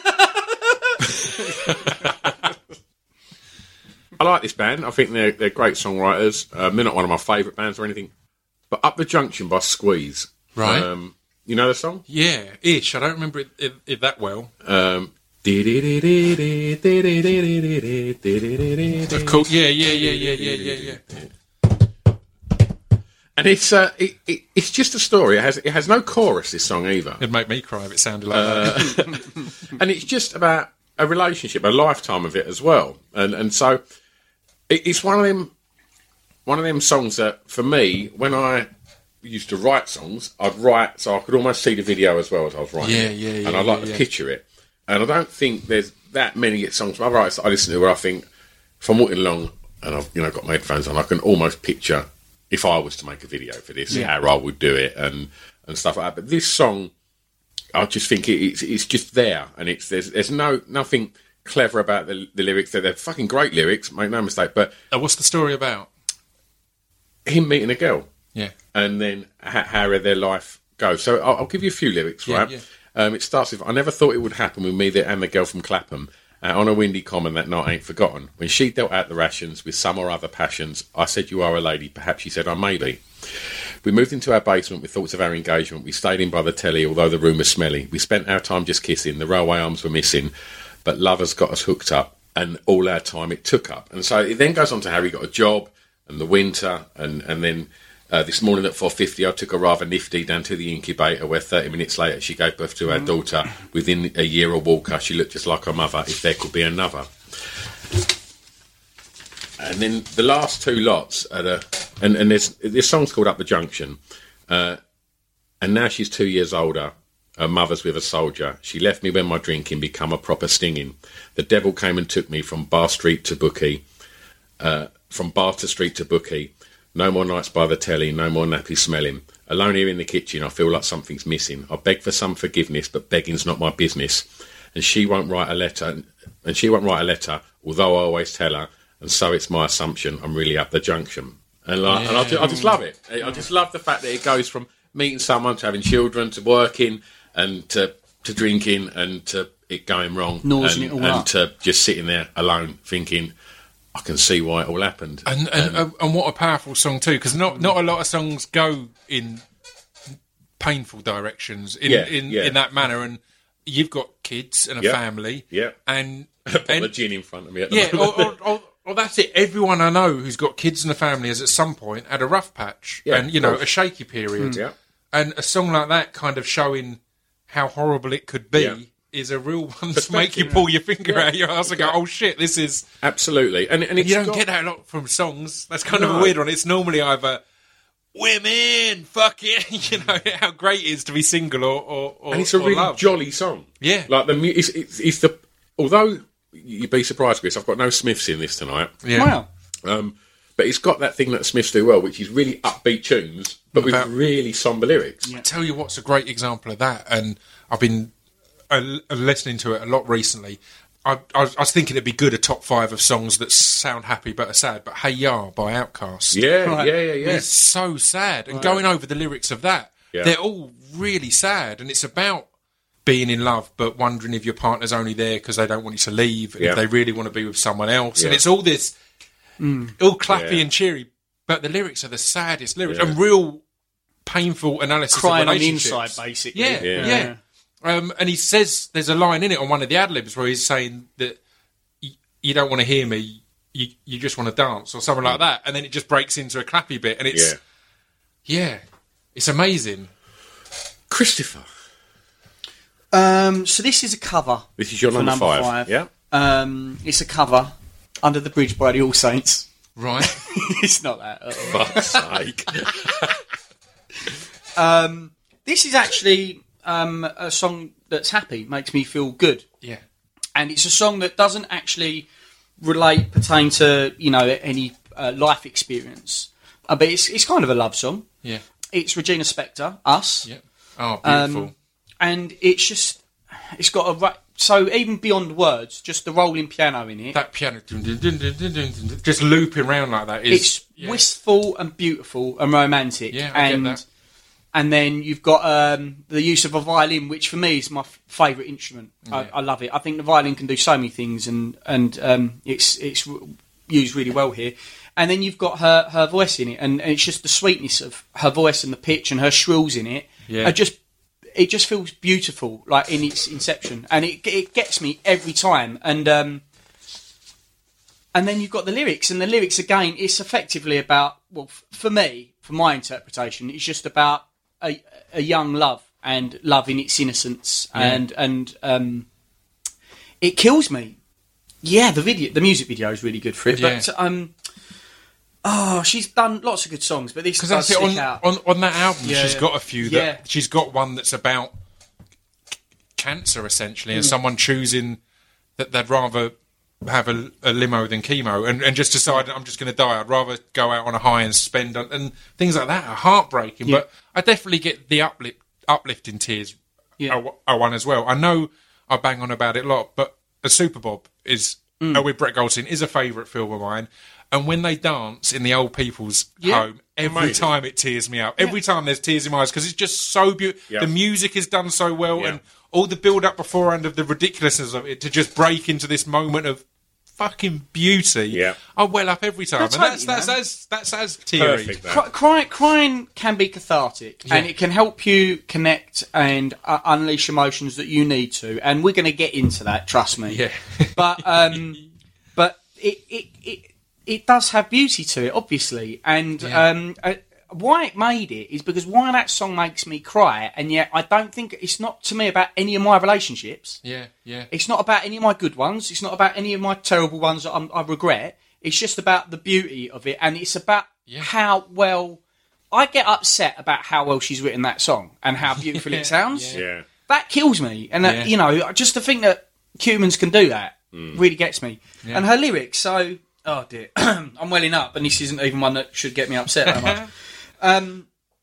I like this band. I think they're they're great songwriters. Um, they're not one of my favourite bands or anything. But Up the Junction by Squeeze. Right. Um, you know the song? Yeah, ish. I don't remember it, it, it that well. Um, Of course, yeah, yeah, yeah, yeah, yeah, yeah, yeah. and it's uh, it, it, it's just a story. It has it has no chorus. This song either, It'd make me cry if it sounded like that. and it's just about a relationship, a lifetime of it as well. And and so it, it's one of them one of them songs that for me, when I used to write songs, I'd write so I could almost see the video as well as I was writing. Yeah, it. yeah, yeah, And I'd like yeah, to yeah. picture it. And I don't think there's that many songs from other artists that I listen to where I think if I'm walking along and I've you know got my headphones on, I can almost picture if I was to make a video for this, Yeah. how I would do it and, and stuff like that. But this song, I just think it, it's it's just there, and it's there's there's no nothing clever about the, the lyrics. They're, they're fucking great lyrics, make no mistake. But Uh, what's the story about? him meeting a girl, Yeah. and then how, how their life goes. So I'll, I'll give you a few lyrics, Yeah, right? yeah. Um, it starts with, I never thought it would happen with me and the girl from Clapham. Uh, on a windy common that night ain't forgotten. When she dealt out the rations with some or other passions, I said, you are a lady. Perhaps she said, I may be. We moved into our basement with thoughts of our engagement. We stayed in by the telly, although the room was smelly. We spent our time just kissing. The railway arms were missing. But lovers got us hooked up, and all our time it took up. And so it then goes on to how he got a job, and the winter, and, and then... Uh, this morning at four fifty, I took a rather nifty down to the incubator where thirty minutes later she gave birth to our daughter. Within a year of Walker, she looked just like her mother, if there could be another. And then the last two lots are the... And, and there's, this song's called Up the Junction. Uh, and now she's two years older. Her mother's with a soldier. She left me when my drinking become a proper stinging. The devil came and took me from Bar Street to Bookie. Uh, from Barter Street to Bookie. No more nights by the telly, no more nappy smelling. Alone here in the kitchen, I feel like something's missing. I beg for some forgiveness, but begging's not my business. And she won't write a letter, and she won't write a letter, although I always tell her. And so it's my assumption I'm really up the junction. And, like, and I, just, I just love it. I just love the fact that it goes from meeting someone to having children to working and to, to drinking and to it going wrong. Nosing and, it all and up. to just sitting there alone thinking, I can see why it all happened. And and, and, and what a powerful song too, because not not a lot of songs go in painful directions in Yeah, in, yeah. in that manner. And you've got kids and a Yep. family, Yep. and, Put and the gin in front of me at the yeah, moment. or, or, or, or that's it. Everyone I know who's got kids and a family has at some point had a rough patch, Yeah, and you of know course. a shaky period. Yeah. And a song like that, kind of showing how horrible it could be, Yeah. is a real one to make you pull your finger Yeah. out your ass and go, "Oh shit, this is." Absolutely. And, and it's You don't got- get that a lot from songs. That's kind of No. a weird one. It's normally either women, fuck it, you know how great it is to be single or or, or and it's a or really love. jolly song. Yeah. Like the mu- it's, it's, it's the although you'd be surprised, Chris, I've got no Smiths in this tonight. Yeah. Wow. Um, but it's got that thing that Smiths do well, which is really upbeat tunes, but with About- really somber lyrics. I tell you what's a great example of that, and I've been uh, listening to it a lot recently. I, I, was, I was thinking it'd be good a top five of songs that sound happy but are sad. But Hey Ya by Outkast, Yeah, Right. yeah, yeah, yeah. it's so sad. And going over the lyrics of that, Yeah. they're all really sad, and it's about being in love but wondering if your partner's only there because they don't want you to leave, and Yeah. if they really want to be with someone else. And Yeah. it's all this, all clappy Yeah. and cheery, but the lyrics are the saddest lyrics, Yeah. and real painful analysis Crying of on the relationships. inside, basically. Yeah, Yeah. yeah. Um, and he says there's a line in it on one of the ad libs where he's saying that y- you don't want to hear me, you you just want to dance or something like that, and then it just breaks into a clappy bit, and it's Yeah. yeah, it's amazing. Christopher. Um, so this is a cover. This is your for number, number five. five. Yeah. Um, it's a cover, Under the Bridge by the All Saints. Right? It's not that at all. Fuck's sake. Um, this is actually um, a song that's happy, makes me feel good. Yeah. And it's a song that doesn't actually relate, pertain to, you know, any uh, life experience. Uh, but it's, it's kind of a love song. Yeah. It's Regina Spektor, Us. Yeah. Oh, beautiful. Um, and it's just, it's got a, ra- so even beyond words, just the rolling piano in it. that piano dun, dun, dun, dun, dun, dun, dun, just looping around like that is It's yeah. wistful and beautiful and romantic. Yeah, I get and that. and then you've got um, the use of a violin, which for me is my f- favourite instrument. I, I love it. I think the violin can do so many things, and and um, it's it's r- used really well here. And then you've got her, her voice in it, and, and it's just the sweetness of her voice and the pitch and her shrills in it. Yeah. Are just it just feels beautiful, like in its inception, and it it gets me every time. And um, and then you've got the lyrics, and the lyrics again, it's effectively about, well, f- for me, for my interpretation, it's just about a, a young love and love in its innocence, and and um, it kills me. Yeah, the video, the music video is really good for it, Yeah. but um, oh, she's done lots of good songs, but this because does that's it stick on, out. on on that album. Yeah, she's yeah. got a few. That, Yeah. she's got one that's about c- cancer essentially, Mm. and someone choosing that they'd rather have a, a limo than chemo, and, and just decided I'm just going to die. I'd rather go out on a high and spend on, and things like that are heartbreaking. Yeah. But I definitely get the uplift uplifting tears. Yeah. I, I one as well. I know I bang on about it a lot, but a Super Bob is Mm. uh, with Brett Goldstein is a favourite film of mine. And when they dance in the old people's Yeah. home, every Amazing. time it tears me up. Every time there's tears in my eyes because it's just so beautiful. Yeah. The music is done so well, Yeah. and all the build up beforehand of the ridiculousness of it to just break into this moment of fucking beauty. Yeah. I well up every time, That's and that's totally, that's man. as that's as teary. Perfect. That. Cry, cry, crying can be cathartic, Yeah. and it can help you connect and uh, unleash emotions that you need to. And we're going to get into that, trust me. Yeah. But um, but it, it it it does have beauty to it, obviously. And Yeah. um, uh, why it made it is because why that song makes me cry, and yet I don't think it's not to me about any of my relationships. Yeah, yeah. It's not about any of my good ones. It's not about any of my terrible ones that I'm, I regret. It's just about the beauty of it, and it's about Yeah. how well. I get upset about how well she's written that song and how beautiful Yeah, it sounds. yeah. Yeah. That kills me, and that, Yeah. you know, just to think that humans can do that really gets me. Yeah. And her lyrics, so oh dear, I'm welling up, and this isn't even one that should get me upset that much. Um,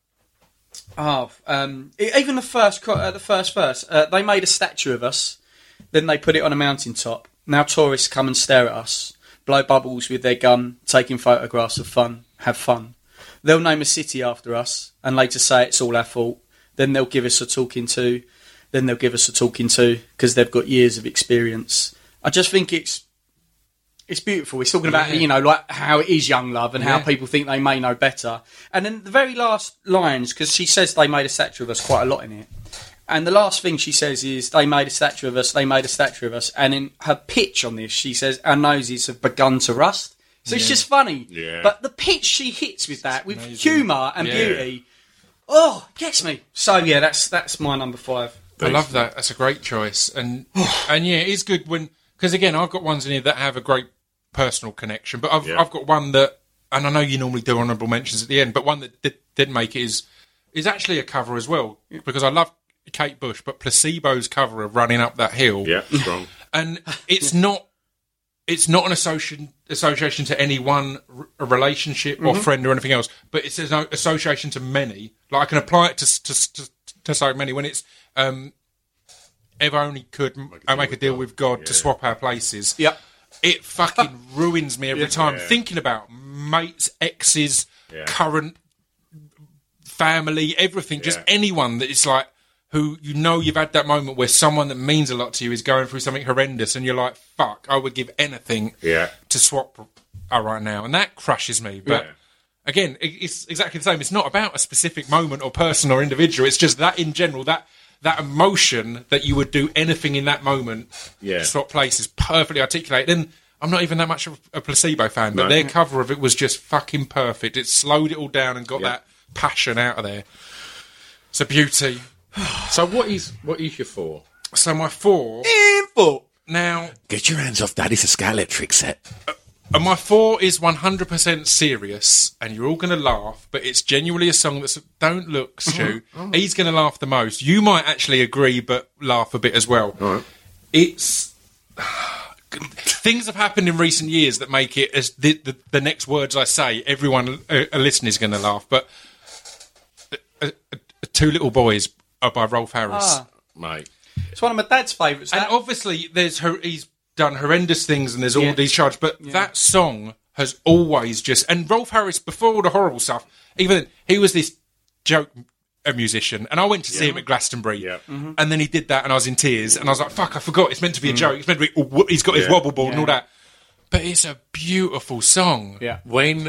oh, um, e- even the first co- uh, the first verse, uh, they made a statue of us, then they put it on a mountaintop. Now tourists come and stare at us, blow bubbles with their gun, taking photographs of fun, have fun. They'll name a city after us, and later say it's all our fault. Then they'll give us a talking to, then they'll give us a talking to, because they've got years of experience. I just think it's it's beautiful. It's talking about, Yeah. you know, like how it is young love and how Yeah. people think they may know better. And then the very last lines, because she says they made a statue of us quite a lot in it. And the last thing she says is, they made a statue of us, they made a statue of us. And in her pitch on this, she says, our noses have begun to rust. So it's Yeah. just funny. Yeah. But the pitch she hits with that, with amazing. humour and Yeah. beauty, oh, gets me. So yeah, that's that's my number five. I love that. That's a great choice, and and yeah, it is good when because again, I've got ones in here that have a great personal connection, but I've Yeah. I've got one that, and I know you normally do honourable mentions at the end, but one that did, did make it is is actually a cover as well because I love Kate Bush, but Placebo's cover of Running Up That Hill, Yeah, strong. and it's not it's not an association association to any one r- a relationship or friend or anything else, but it's an association to many. Like I can apply it to to to, to so many when it's um if I only could m- I make a deal with God to swap our places. Yep. It fucking ruins me every Yeah. time Yeah. thinking about mates, exes, Yeah. current family, everything, just Yeah. anyone that is like, who you know you've had that moment where someone that means a lot to you is going through something horrendous and you're like, fuck, I would give anything Yeah. to swap her right now. And that crushes me. But Yeah. again, it- it's exactly the same. It's not about a specific moment or person or individual. It's just that in general, that that emotion that you would do anything in that moment Yeah. to swap places, perfectly articulated. And I'm not even that much of a Placebo fan, but No. their cover of it was just fucking perfect. It slowed it all down and got Yeah. that passion out of there. It's a beauty. So what is what is your four? So my four Info. now, Get your hands off that. It's a Sky Electric set. and my four is one hundred percent serious, and you're all going to laugh, but it's genuinely a song that's, don't look, Stu, he's going to laugh the most. You might actually agree, but laugh a bit as well. All right. It's... Things have happened in recent years that make it, as the, the, the next words I say, everyone uh, a listener is going to laugh, but uh, uh, Two Little Boys are by Rolf Harris. Ah. Mate. It's one of my dad's favourites. And that. obviously, there's her, he's done horrendous things, and there's all Yeah. these charges. But that song has always just, and Rolf Harris, before all the horrible stuff, even then, he was this joke a musician, and I went to see him at Glastonbury, Yeah. Mm-hmm. and then he did that, and I was in tears, and I was like, "Fuck, I forgot. It's meant to be a joke. It's meant to be. He's got his Yeah. wobble board and all Yeah. that." But it's a beautiful song. Yeah. When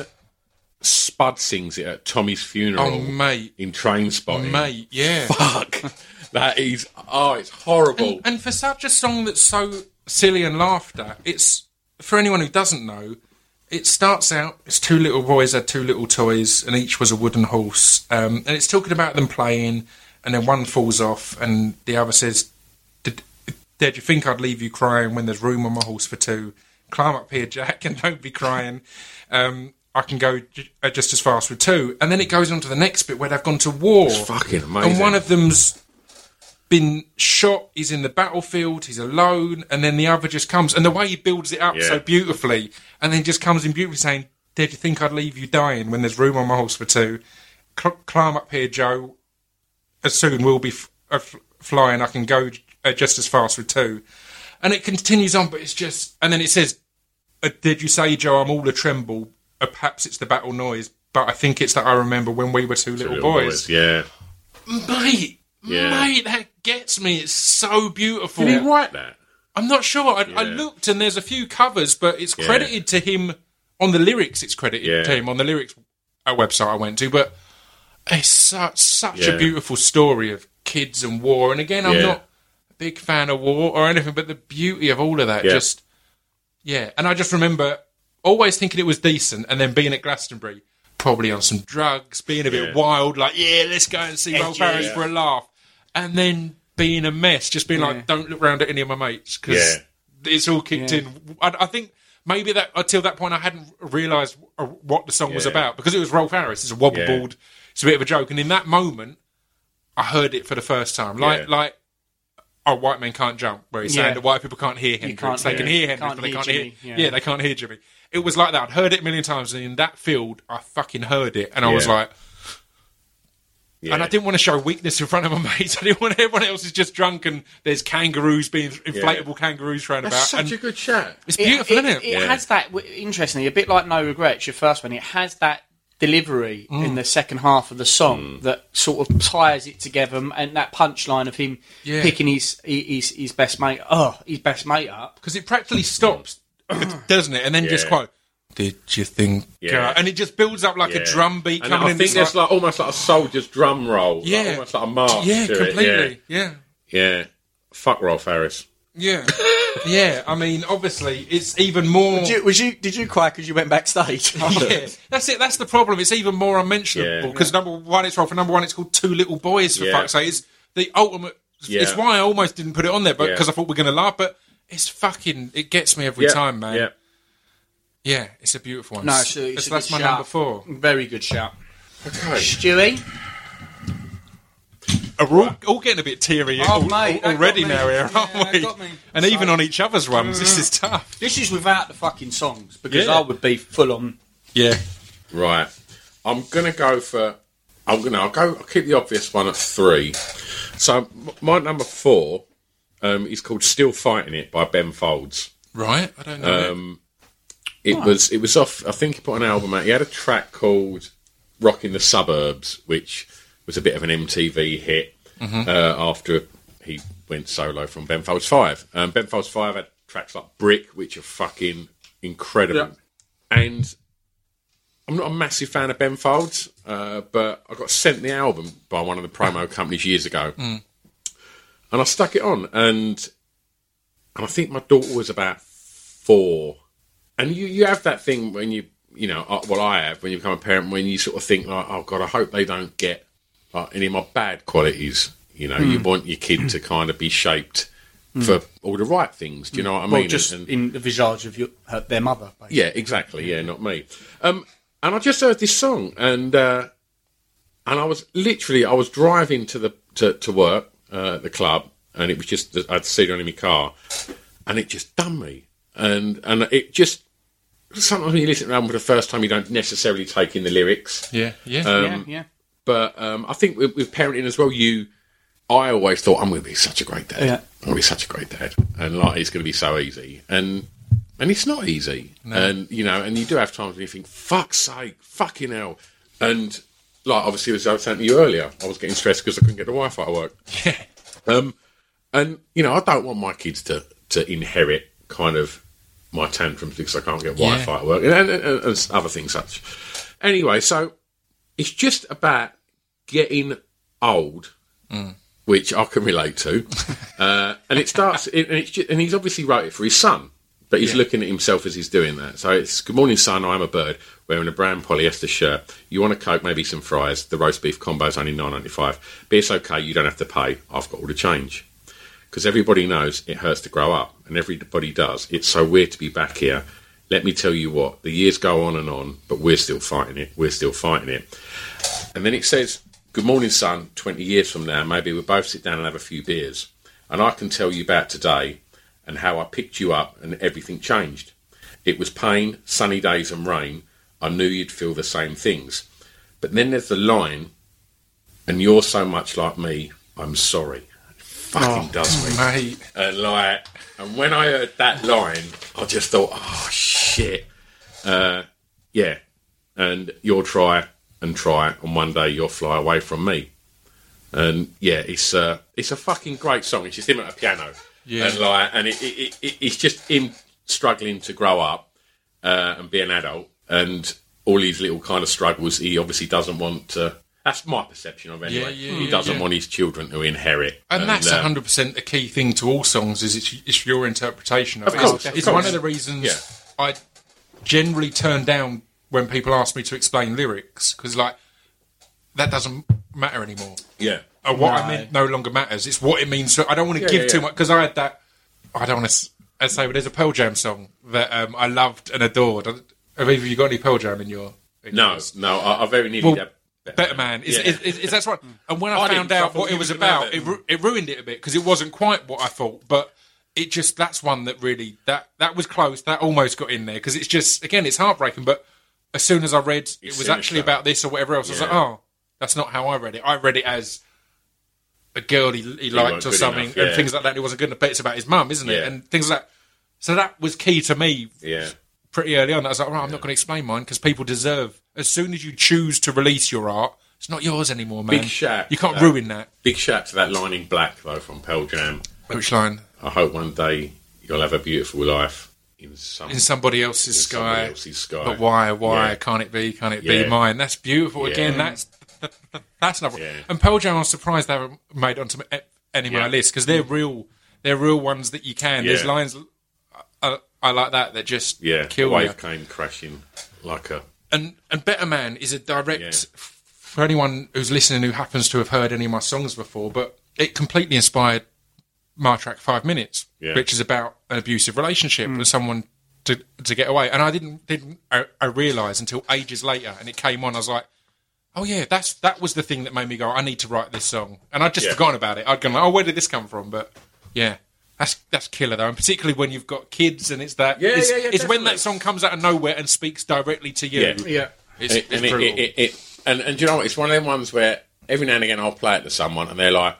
Spud sings it at Tommy's funeral Oh, mate, in Train Spotting. mate, yeah. Fuck. That is, oh, it's horrible. And for such a song that's so silly and laughed at, it's, for anyone who doesn't know, it starts out, it's two little boys had two little toys, and each was a wooden horse. Um, and it's talking about them playing, and then one falls off, and the other says, Did, Dad, you think I'd leave you crying when there's room on my horse for two? Climb up here, Jack, and don't be crying. Um, I can go j- uh, just as fast with two. And then it goes on to the next bit where they've gone to war. It's fucking amazing. And one of them's been shot, he's in the battlefield, he's alone, and then the other just comes. And the way he builds it up Yeah. so beautifully, and then just comes in beautifully saying, Did you think I'd leave you dying when there's room on my horse for two? Cl- climb up here, Joe. As soon we'll be f- uh, f- flying, I can go uh, just as fast with two. And it continues on, but it's just... And then it says, uh, Did you say, Joe, I'm all a tremble? Uh, perhaps it's the battle noise, but I think it's that I remember when we were two, little, Little boys. Yeah. Mate, Yeah. mate, that gets me. It's so beautiful. Did he write that? I'm not sure. I, I Yeah. looked, and there's a few covers, but it's Yeah. credited to him on the lyrics. It's credited Yeah. to him on the lyrics uh, website I went to. But it's such, such Yeah. a beautiful story of kids and war. And again, I'm Yeah. not a big fan of war or anything, but the beauty of all of that, Yeah. just yeah. And I just remember always thinking it was decent, and then being at Glastonbury, probably on some drugs, being a bit Yeah. wild, like yeah, let's go and see Rolf Edgy. Harris Yeah. for a laugh, and then being a mess, just being Yeah. like, don't look round at any of my mates because Yeah. it's all kicked Yeah. in. I, I think maybe that until that point I hadn't realised what the song was Yeah. about because it was Rolf Harris. It's a wobble Yeah. board. It's a bit of a joke, and in that moment, I heard it for the first time, like Yeah. like. Oh, white men can't jump. Where he's Yeah. saying that white people can't hear Hendrix. can't They hear- can hear Hendrix, can't but they hear can't Jimmy, hear. yeah. Yeah, they can't hear Jimmy. It was like that. I'd heard it a million times, and in that field, I fucking heard it, and I was Yeah. like, Yeah. and I didn't want to show weakness in front of my mates. I didn't want everyone else is just drunk, and there's kangaroos being inflatable kangaroos thrown That's about. such and a good chat. it's beautiful, it, isn't it? It, Yeah. has that, w- interestingly, a bit like No Regrets, your first one, it has that delivery Mm. in the second half of the song that sort of ties it together, and that punchline of him Yeah. picking his, his his best mate, oh, his best mate up. Because it practically stops, doesn't it? And then just Yeah. quote, "Did you think?" Yeah. uh," and it just builds up like Yeah. a drum beat And coming I in. think It's there's like, almost like a soldier's drum roll. like, Yeah. almost like a march. yeah, to it, completely, yeah. Yeah. yeah. Fuck Rolf Harris. Yeah, yeah. I mean, obviously, it's even more. Did you, was you, did you cry because you went backstage? Yeah, that's it. That's the problem. It's even more unmentionable Yeah. because number one, it's Rolf, and number one, it's called Two Little Boys. For Yeah. fuck's sake, it's the ultimate. Yeah. It's why I almost didn't put it on there, but Yeah. because I thought we're going to laugh. But it's fucking. It gets me every Yeah. time, man. Yeah. Yeah, it's a beautiful one. No, So it's a, it's that's a that's good my shout. number four. Very good shout. Okay. Stewie? Uh, We're all, all getting a bit teary Oh, al- mate, al- that already got me. now, here, Yeah, aren't that we? got me. And even So- on each other's ones, this is tough. This is without the fucking songs, because Yeah. I would be full on. Yeah. Right. I'm gonna go for. I'm gonna. I'll go. I'll keep the obvious one at three. So m- my number four Um, it's called "Still Fighting It" by Ben Folds. Right, I don't know. Um, it was it was off. I think he put an album out. He had a track called "Rockin' the Suburbs," which was a bit of an M T V hit mm-hmm. uh, after he went solo from Ben Folds Five. Um, Ben Folds Five had tracks like "Brick," which are fucking incredible. Yeah. And I'm not a massive fan of Ben Folds, uh, but I got sent the album by one of the promo companies years ago, mm. and I stuck it on. And and I think my daughter was about four. And you, you have that thing when you, you know, well, I have, when you become a parent, when you sort of think, like, oh, God, I hope they don't get like, any of my bad qualities. You know, mm. you want your kid to kind of be shaped mm. for all the right things. Do you know what I mean? Well, just and, in the visage of your, her, their mother, basically. Yeah, exactly. Yeah, not me. Um, and I just heard this song, and uh, and I was literally, I was driving to the to, to work uh, at the club, and it was just, I'd seen it in my car, and it just done me. And and it just, sometimes when you listen to an album for the first time, you don't necessarily take in the lyrics. Yeah, yeah, um, yeah, yeah. But um, I think with, with parenting as well, you, I always thought I'm going to be such a great dad. Yeah. I'm going to be such a great dad, and like it's going to be so easy, and and it's not easy. No. And you know, and you do have times when you think, "Fuck's sake, fucking hell," and like obviously as I was saying to you earlier, I was getting stressed because I couldn't get the Wi-Fi to work. Yeah. Um, and you know, I don't want my kids to to inherit kind of my tantrums because I can't get Wi-Fi yeah. to work, and, and, and, and other things such. Anyway, so it's just about getting old, mm. which I can relate to, uh, and it starts, and it's just, and he's obviously wrote it for his son, but he's yeah. looking at himself as he's doing that. So it's "Good morning, son. I'm a bird wearing a brown polyester shirt. You want a Coke, maybe some fries. The roast beef combo's only nine ninety-five. But it's okay. You don't have to pay. I've got all the change." Because everybody knows it hurts to grow up, and everybody does. It's so weird to be back here. Let me tell you what, the years go on and on, but we're still fighting it. We're still fighting it. And then it says, "Good morning, son. twenty years from now, maybe we'll both sit down and have a few beers. And I can tell you about today and how I picked you up and everything changed. It was pain, sunny days and rain. I knew you'd feel the same things. But then there's the line, and you're so much like me, I'm sorry." Fucking oh, does me, mate. And like, and when I heard that line, I just thought, oh shit, uh, yeah. And you'll try and try, and one day you'll fly away from me. And yeah, it's uh, it's a fucking great song. It's just him at a piano, yeah. And like, and it, it, it it's just him struggling to grow up uh, and be an adult, and all these little kind of struggles. He obviously doesn't want to. That's my perception of it anyway. Yeah, yeah, he doesn't yeah. want his children to inherit. And, and that's uh, one hundred percent the key thing to all songs, is it's, it's your interpretation of, of it. Course, it's, of it's course. One of the reasons yeah. I generally turn down when people ask me to explain lyrics, because, like, that doesn't matter anymore. Yeah. Uh, what no. I meant no longer matters. It's what it means. So I don't want to yeah, give yeah, too yeah. much, because I had that... I don't want to I say, but there's a Pearl Jam song that um, I loved and adored. Have either of you got any Pearl Jam in your... In no, yours? no, I, I very nearly... Well, did. Better Man. Is, yeah. is, is, is that's right. And when I, I found didn't, out I what it was about, it, ru- it ruined it a bit, because it wasn't quite what I thought. But it just, that's one that really, that that was close. That almost got in there, because it's just, again, it's heartbreaking. But as soon as I read it's it was sinister. Actually about this or whatever else, yeah. I was like, oh, that's not how I read it. I read it as a girl he, he liked or something, enough, yeah. and things like that. It wasn't good enough, but it's about his mum, isn't it? Yeah. And things like that. So that was key to me. Yeah. Pretty early on, I was like, oh, I'm yeah. not going to explain mine, because people deserve. As soon as you choose to release your art, it's not yours anymore, man. Big shout. You can't uh, ruin that. Big shout to that line in Black, though, from Pearl Jam. Which line? I hope one day you'll have a beautiful life in some in somebody else's in sky. Somebody else's sky. But why? Why yeah. can't it be? Can't it yeah. be mine? That's beautiful. Yeah. Again, that's that, that, that's another. Yeah. And Pearl Jam, I was surprised they haven't made onto any of yeah. my list, because they're real. They're real ones that you can. Yeah. There's lines I, I like that that just yeah. kill the wave you. Came crashing like a. And and Better Man is a direct. Yeah. For anyone who's listening who happens to have heard any of my songs before, but it completely inspired my track Five Minutes, yeah. which is about an abusive relationship mm. with someone to to get away. And I didn't didn't I, I realised until ages later, and it came on. I was like, oh yeah, that's that was the thing that made me go, I need to write this song. And I'd just yeah. forgotten about it. I'd gone, like, oh, where did this come from? But yeah. That's that's killer though, and particularly when you've got kids, and it's that yeah, it's, yeah, yeah, it's when definitely. that song comes out of nowhere and speaks directly to you. Yeah, yeah. It's, and, it, it's and, it, it, it, it, and and do you know what? It's one of them ones where every now and again I'll play it to someone, and they're like,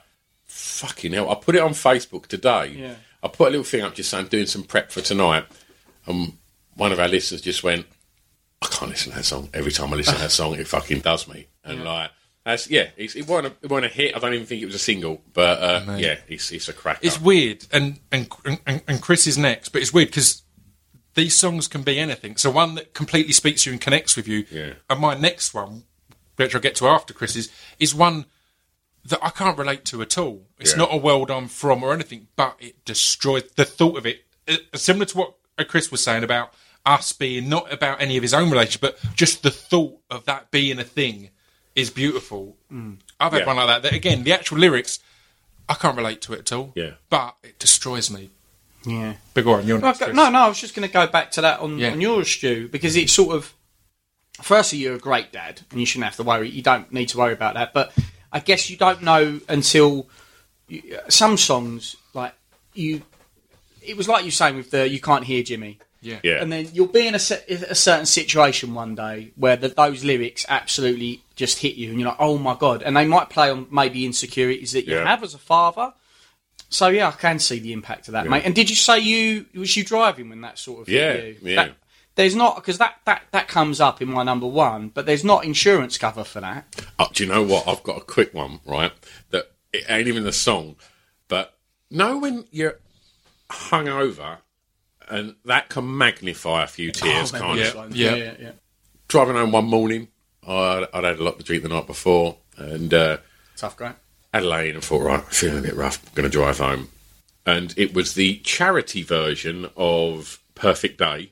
fucking hell. I put it on Facebook today. Yeah. I put a little thing up just saying, doing some prep for tonight. And one of our listeners just went, I can't listen to that song. Every time I listen to that song, it fucking does me. And Yeah. like, that's, yeah, it's, it, wasn't a, it wasn't a hit. I don't even think it was a single. But uh, yeah, it's, it's a cracker. It's weird, and, and, and, and Chris is next, but it's weird because these songs can be anything. So one that completely speaks to you and connects with you, Yeah. and my next one, which I'll get to after Chris's, is one that I can't relate to at all. It's Yeah. not a world I'm from or anything, but it destroyed the thought of it. it. Similar to what Chris was saying about us being not about any of his own relationship, but just the thought of that being a thing is beautiful. Mm. I've had Yeah. one like that. That again, the actual lyrics, I can't relate to it at all. Yeah. But it destroys me. Yeah. But go on, you're No, next, Chris. no, no, I was just going to go back to that on, Yeah. on yours, Stu, because it's sort of. Firstly, you're a great dad, and you shouldn't have to worry. You don't need to worry about that. But I guess you don't know until you, some songs, like you. It was like you saying with the "You Can't Hear Jimmy." Yeah. Yeah. And then you'll be in a, se- a certain situation one day where the, those lyrics absolutely just hit you, and you're like, "Oh my god!" And they might play on maybe insecurities that you Yeah. have as a father. So yeah, I can see the impact of that, Yeah. mate. And did you say you was you driving when that sort of Yeah, hit you? yeah. That, there's not because that, that that comes up in my number one, but there's not insurance cover for that. Oh, do you know what? I've got a quick one, right? That it ain't even the song, but know when you're hungover and that can magnify a few tears, Oh, can't yeah. it? One. Yeah. yeah, yeah. Driving home one morning, I'd, I'd had a lot to drink the night before, and uh, Tough guy. Adelaide, and thought, right, feeling a bit rough, I'm going to drive home. And it was the charity version of Perfect Day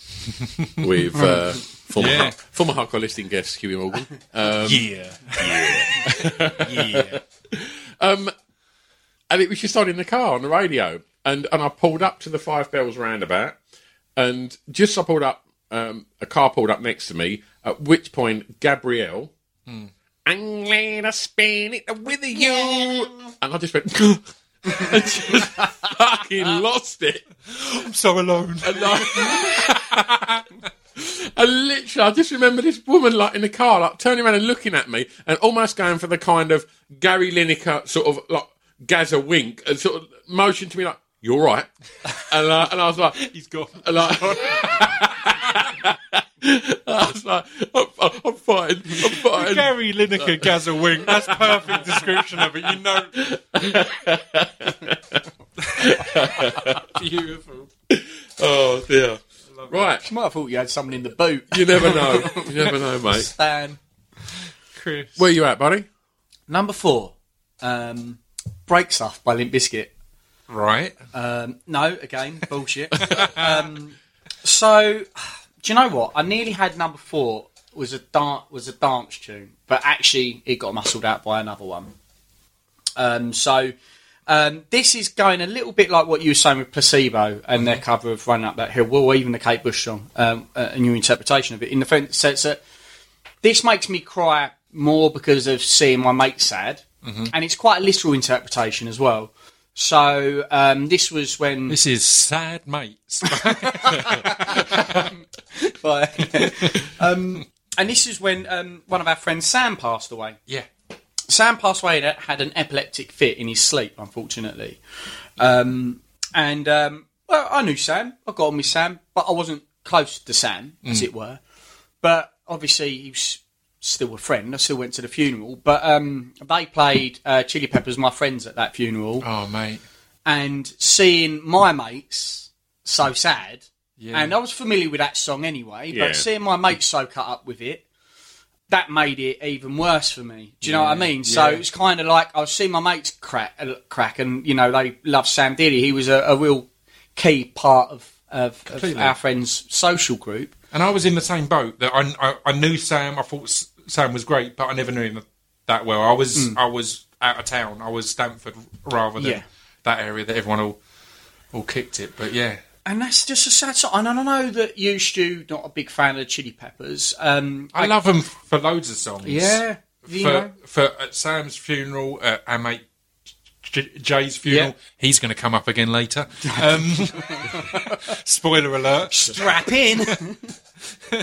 with uh, former, Yeah. Huck, former Hardcore Listing guest Huey Morgan. Um, Yeah. Yeah. yeah. Um, and it was just on in the car on the radio, and and I pulled up to the Five Bells roundabout, and just as I pulled up, um, a car pulled up next to me. At which point, Gabrielle, Hmm. I'm glad I spent it with you, and I just went and just fucking lost it. I'm so alone. And I, I literally, I just remember this woman like in the car, like turning around and looking at me, and almost going for the kind of Gary Lineker sort of like Gaza wink, and sort of motion to me like, "You're right," and uh, and I was like, He's gone. and like, I was like, I'm, I'm fine, I'm fine. Gary Lineker, Gaza Wink. That's perfect description of it. You know. Beautiful. Oh dear. Right, You might have thought you had someone in the boot. you never know, you never know, mate. Stan. Chris. Where you at, buddy? Number four, um, Break Stuff by Limp Bizkit. Right. Um, no, again, bullshit. um, so, do you know what? I nearly had number four was a dan- was a dance tune, but actually it got muscled out by another one. Um, so, um, this is going a little bit like what you were saying with Placebo and their cover of Running Up That Hill, well, or even the Kate Bush song, um, uh, and your interpretation of it, in the sense that this makes me cry more because of seeing my mate sad, and it's quite a literal interpretation as well. So um, this was when This is Sad Mates. um, and this is when um, one of our friends Sam passed away. Yeah. Sam passed away and had an epileptic fit in his sleep, unfortunately. Um, and um, well, I knew Sam. I got on with Sam, but I wasn't close to Sam, as it were. But obviously, he was still a friend. I still went to the funeral. But um, they played uh, Chili Peppers, my friends, at that funeral. Oh, mate. And seeing my mates so sad, Yeah. and I was familiar with that song anyway, Yeah. but seeing my mates so cut up with it, that made it even worse for me. Do you know what I mean? So yeah. it's kind of like I was seeing my mates crack, uh, crack, and you know they love Sam dearly. He was a, a real key part of, of, of Completely. our friends' social group. And I was in the same boat. That I, I, I knew Sam. I thought S- Sam was great, but I never knew him that well. I was I was out of town. I was Stamford rather than Yeah. that area that everyone all all kicked it. But yeah, And that's just a sad song. And I know that you, Stu, not a big fan of the Chili Peppers. Um, I, love them for loads of songs. Yeah. You For, know. for at Sam's funeral, uh, our mate J- Jay's funeral, Yeah. he's going to come up again later. Um, spoiler alert. Strap in.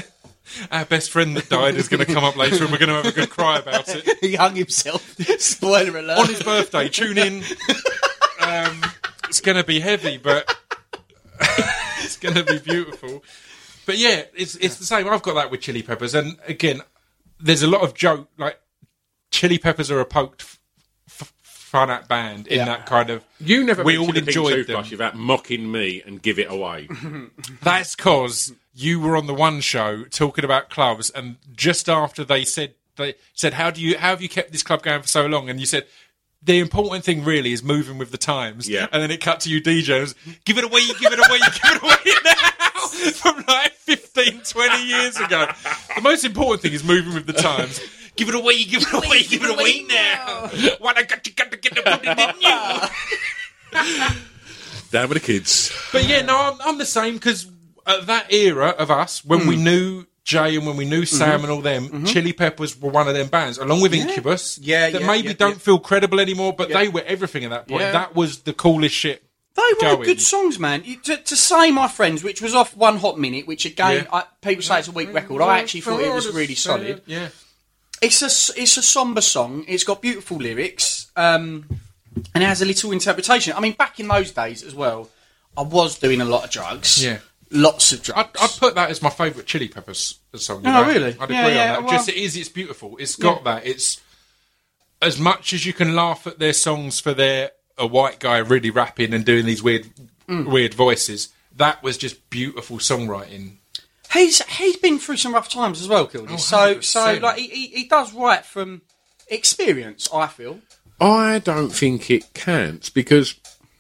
Our best friend that died is going to come up later and we're going to have a good cry about it. He hung himself. Spoiler alert. On his birthday, tune in. Um, it's going to be heavy, but it's going to be beautiful. But yeah, it's it's the same. I've got that with Chili Peppers. And again, there's a lot of joke. Like, Chili Peppers are a poked f- f- fun at band in Yeah. that kind of... You never We mentioned all the pink enjoyed toothbrush them. without mocking me and give it away. That's because you were on the one show talking about clubs, and just after they said they said how do you how have you kept this club going for so long, and you said the important thing really is moving with the times. Yeah. And then it cut to you D Js, give it away, give it away, give it away now, from like fifteen, twenty years ago. The most important thing is moving with the times. Give it away, give it away, give it away now. What I got, you got to get the booty, didn't you? Down with the kids. But yeah, no, I'm, I'm the same, because at that era of us, when we knew Jay and when we knew Sam and all them, Chili Peppers were one of them bands, along with Incubus, Yeah, that yeah, maybe yeah, don't yeah. feel credible anymore, but they were everything at that point. Yeah. That was the coolest shit. They were going. good songs, man. You, to, to say My Friends, which was off One Hot Minute, which again, Yeah. I, people say it's a weak record. I actually thought it was really solid. Yeah. It's a it's a somber song. It's got beautiful lyrics, um, and it has a little interpretation. I mean, back in those days as well, I was doing a lot of drugs. Yeah. Lots of drugs. I'd, I'd put that as my favourite Chili Peppers song. You Oh, know? really? I'd agree Yeah, on yeah, that. well- Just it is, it's beautiful. It's got that. It's as much as you can laugh at their songs for their a white guy really rapping and doing these weird, Mm. weird voices. That was just beautiful songwriting. He's he's been through some rough times as well, Kildy. Oh, so one hundred so percent. like he, he he does write from experience. I feel. I don't think it counts because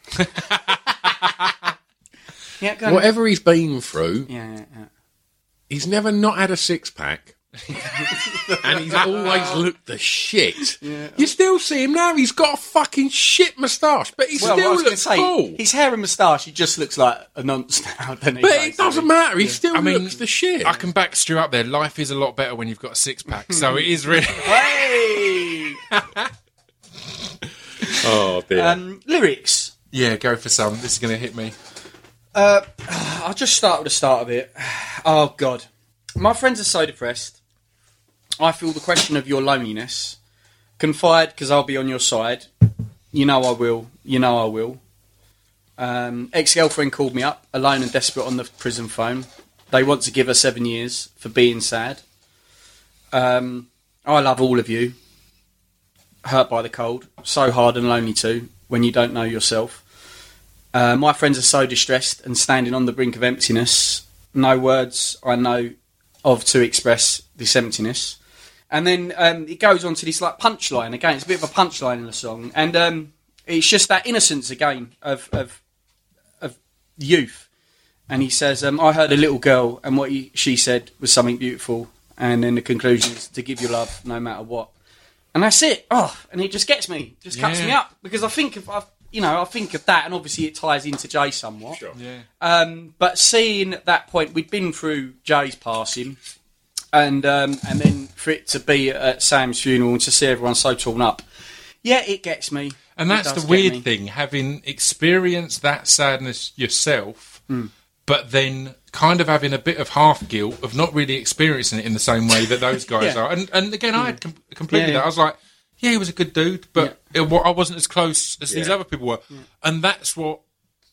Yeah. Go on. whatever he's been through, Yeah, yeah, yeah. he's never not had a six pack. And he's always looked the shit. You still see him now, he's got a fucking shit moustache, but he Well, I still was going to looks say, cool. his hair and moustache, he just looks like a nonce now, doesn't he? But it basically? doesn't matter, he still I mean, looks the shit. I can back Stu up there. Life is a lot better when you've got a six pack. So it is really. Hey! Oh dear. um, lyrics. Yeah, go for some. This is going to hit me. Uh, I'll just start with the start of it. Oh, God. My friends are so depressed. I feel the question of your loneliness. Confide, because I'll be on your side. You know I will. You know I will. Um, ex-girlfriend called me up, alone and desperate on the prison phone. They want to give her seven years for being sad. Um, I love all of you. Hurt by the cold. So hard and lonely too, when you don't know yourself. Uh, my friends are so distressed and standing on the brink of emptiness. No words I know of to express this emptiness. And then um, it goes on to this like punchline again. It's a bit of a punchline in the song, and um, it's just that innocence again of of, of youth. And he says, um, "I heard a little girl, and what he, she said was something beautiful." And then the conclusion is to give you love no matter what. And that's it. Oh, and it just gets me, just cuts Yeah. me up because I think of, I've, you know, I think of that, and obviously it ties into Jay somewhat. Sure. Yeah. Um, but seeing at that point, we'd been through Jay's passing, and um, and then for it to be at Sam's funeral and to see everyone so torn up, yeah, it gets me. And It that's does the get weird me. thing, having experienced that sadness yourself, Hmm. but then kind of having a bit of half guilt of not really experiencing it in the same way that those guys Yeah. are. And and again, I had com- completely Yeah, yeah. that. I was like, yeah, he was a good dude, but it, wa- I wasn't as close as these Yeah. other people were. And that's what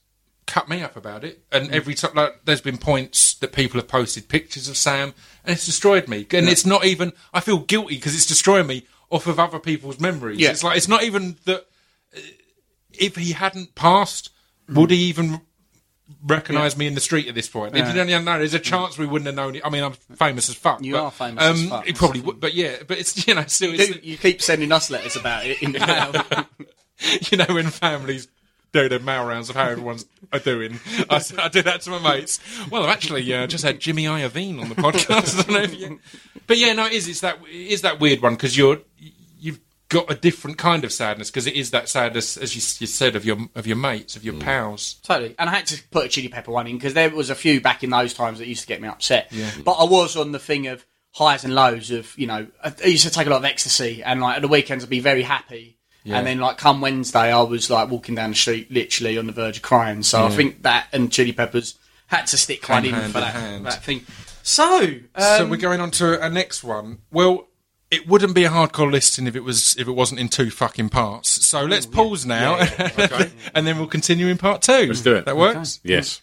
cut me up about it. And every time, like, there's been points that people have posted pictures of Sam, and it's destroyed me. And it's not even, I feel guilty because it's destroying me off of other people's memories. Yeah. It's like, it's not even that uh, if he hadn't passed, would he even recognise me in the street at this point? If you don't even know, there's a chance we wouldn't have known it. I mean, I'm famous as fuck. You but, are famous as um, fuck. He probably would, but yeah, but it's, you know, still, it's, You, you keep sending us letters about it in the mail. you know, when families do their mail rounds of how everyone's are doing. I, I do that to my mates. Well, I've actually uh, just had Jimmy Iovine on the podcast. I don't know if you... But yeah, no, it is. It's that, it is that weird one because you're, you've got a different kind of sadness because it is that sadness, as you, you said, of your of your mates, of your pals. Totally. And I had to put a Chili Pepper one in because there was a few back in those times that used to get me upset. Yeah. But I was on the thing of highs and lows of, you know, I I used to take a lot of ecstasy and like at the weekends I'd be very happy. Yeah. And then like come Wednesday I was like walking down the street literally on the verge of crying. So I think that and Chili Peppers had to stick one Hand, in hand for in that, hand. that thing. So, um, so we're going on to our next one. Well, it wouldn't be a hardcore listing if it was if it wasn't in two fucking parts. So let's yeah. pause now, Yeah, yeah, yeah. Okay. and then we'll continue in part two. Let's do it. That works. Yes.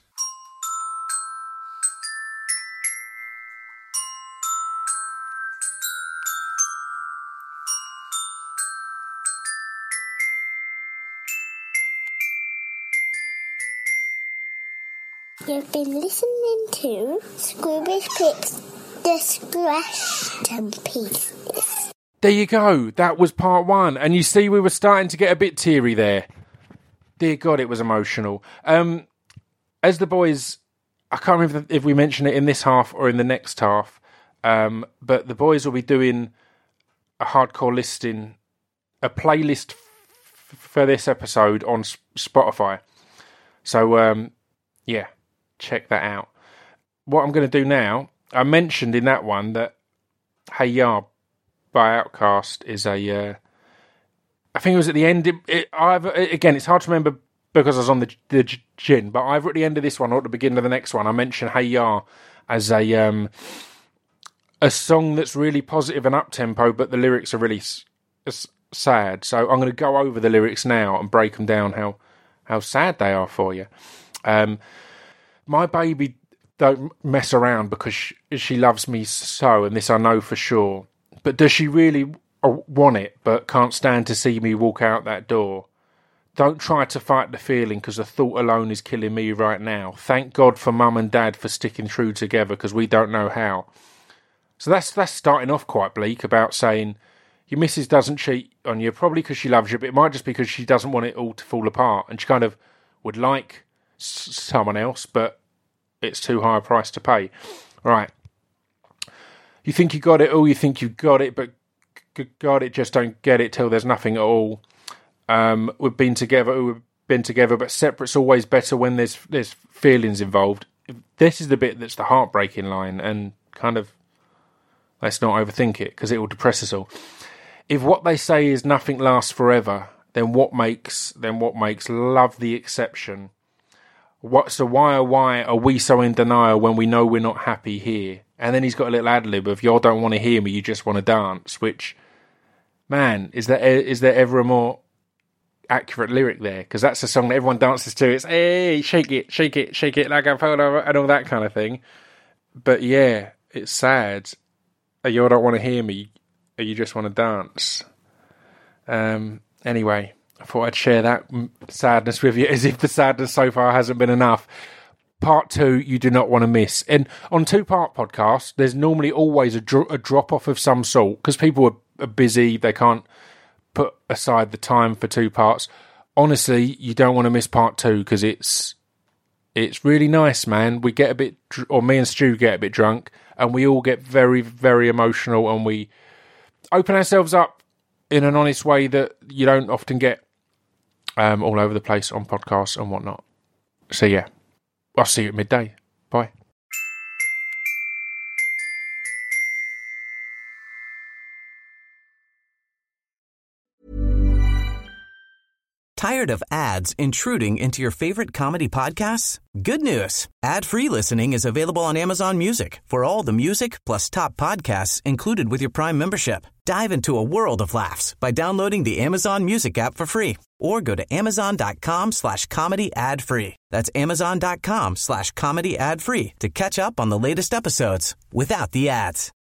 You've been listening to Scroobius Pip's Discretion Pieces. There you go. That was part one, and you see, we were starting to get a bit teary there. Dear God, it was emotional. Um, as the boys, I can't remember if we mentioned it in this half or in the next half, um, but the boys will be doing a hardcore listing, a playlist f- for this episode on S- Spotify. So, um, yeah, check that out. What I'm going to do now, I mentioned in that one that Hey Ya by Outkast is a, uh, I think it was at the end, it, it, either, again, it's hard to remember because I was on the, the gin, but either at the end of this one or at the beginning of the next one, I mentioned Hey Ya as a um, a song that's really positive and up-tempo, but the lyrics are really s- s- sad. So I'm going to go over the lyrics now and break them down, how, how sad they are for you. Um, my baby don't mess around because she, she loves me so, and this I know for sure. But does she really want it, but can't stand to see me walk out that door? Don't try to fight the feeling, because the thought alone is killing me right now. Thank God for Mum and Dad for sticking through together, because we don't know how. So that's that's starting off quite bleak, about saying your missus doesn't cheat on you, probably because she loves you, but it might just be because she doesn't want it all to fall apart, and she kind of would like s- someone else, but it's too high a price to pay. Right. You think you got it all, you think you got it, but g- got it, just don't get it till there's nothing at all. Um, we've been together, we've been together, but separate's always better when there's there's feelings involved. This is the bit that's the heartbreaking line, and kind of, let's not overthink it, because it will depress us all. If what they say is nothing lasts forever, then what makes then what makes love the exception? What, so why, oh, why are we so in denial when we know we're not happy here? And then he's got a little ad-lib of, y'all don't want to hear me, you just want to dance, which, man, is there, is there ever a more accurate lyric there? Because that's a song that everyone dances to. It's, hey, shake it, shake it, shake it like a photo, and all that kind of thing. But yeah, it's sad. You don't want to hear me, or you just want to dance. Um, anyway, I thought I'd share that sadness with you, as if the sadness so far hasn't been enough. Part two, you do not want to miss. And on two-part podcasts, there's normally always a, dro- a drop-off of some sort, because people are, are busy, they can't put aside the time for two parts. Honestly, you don't want to miss part two, because it's it's really nice, man. We get a bit, dr- or me and Stu get a bit drunk, and we all get very, very emotional, and we open ourselves up in an honest way that you don't often get um, all over the place on podcasts and whatnot. So yeah, I'll see you at midday. Bye. Tired of ads intruding into your favorite comedy podcasts? Good news. Ad-free listening is available on Amazon Music for all the music plus top podcasts included with your Prime membership. Dive into a world of laughs by downloading the Amazon Music app for free or go to amazon.com slash comedy ad free. That's amazon.com slash comedy ad free to catch up on the latest episodes without the ads.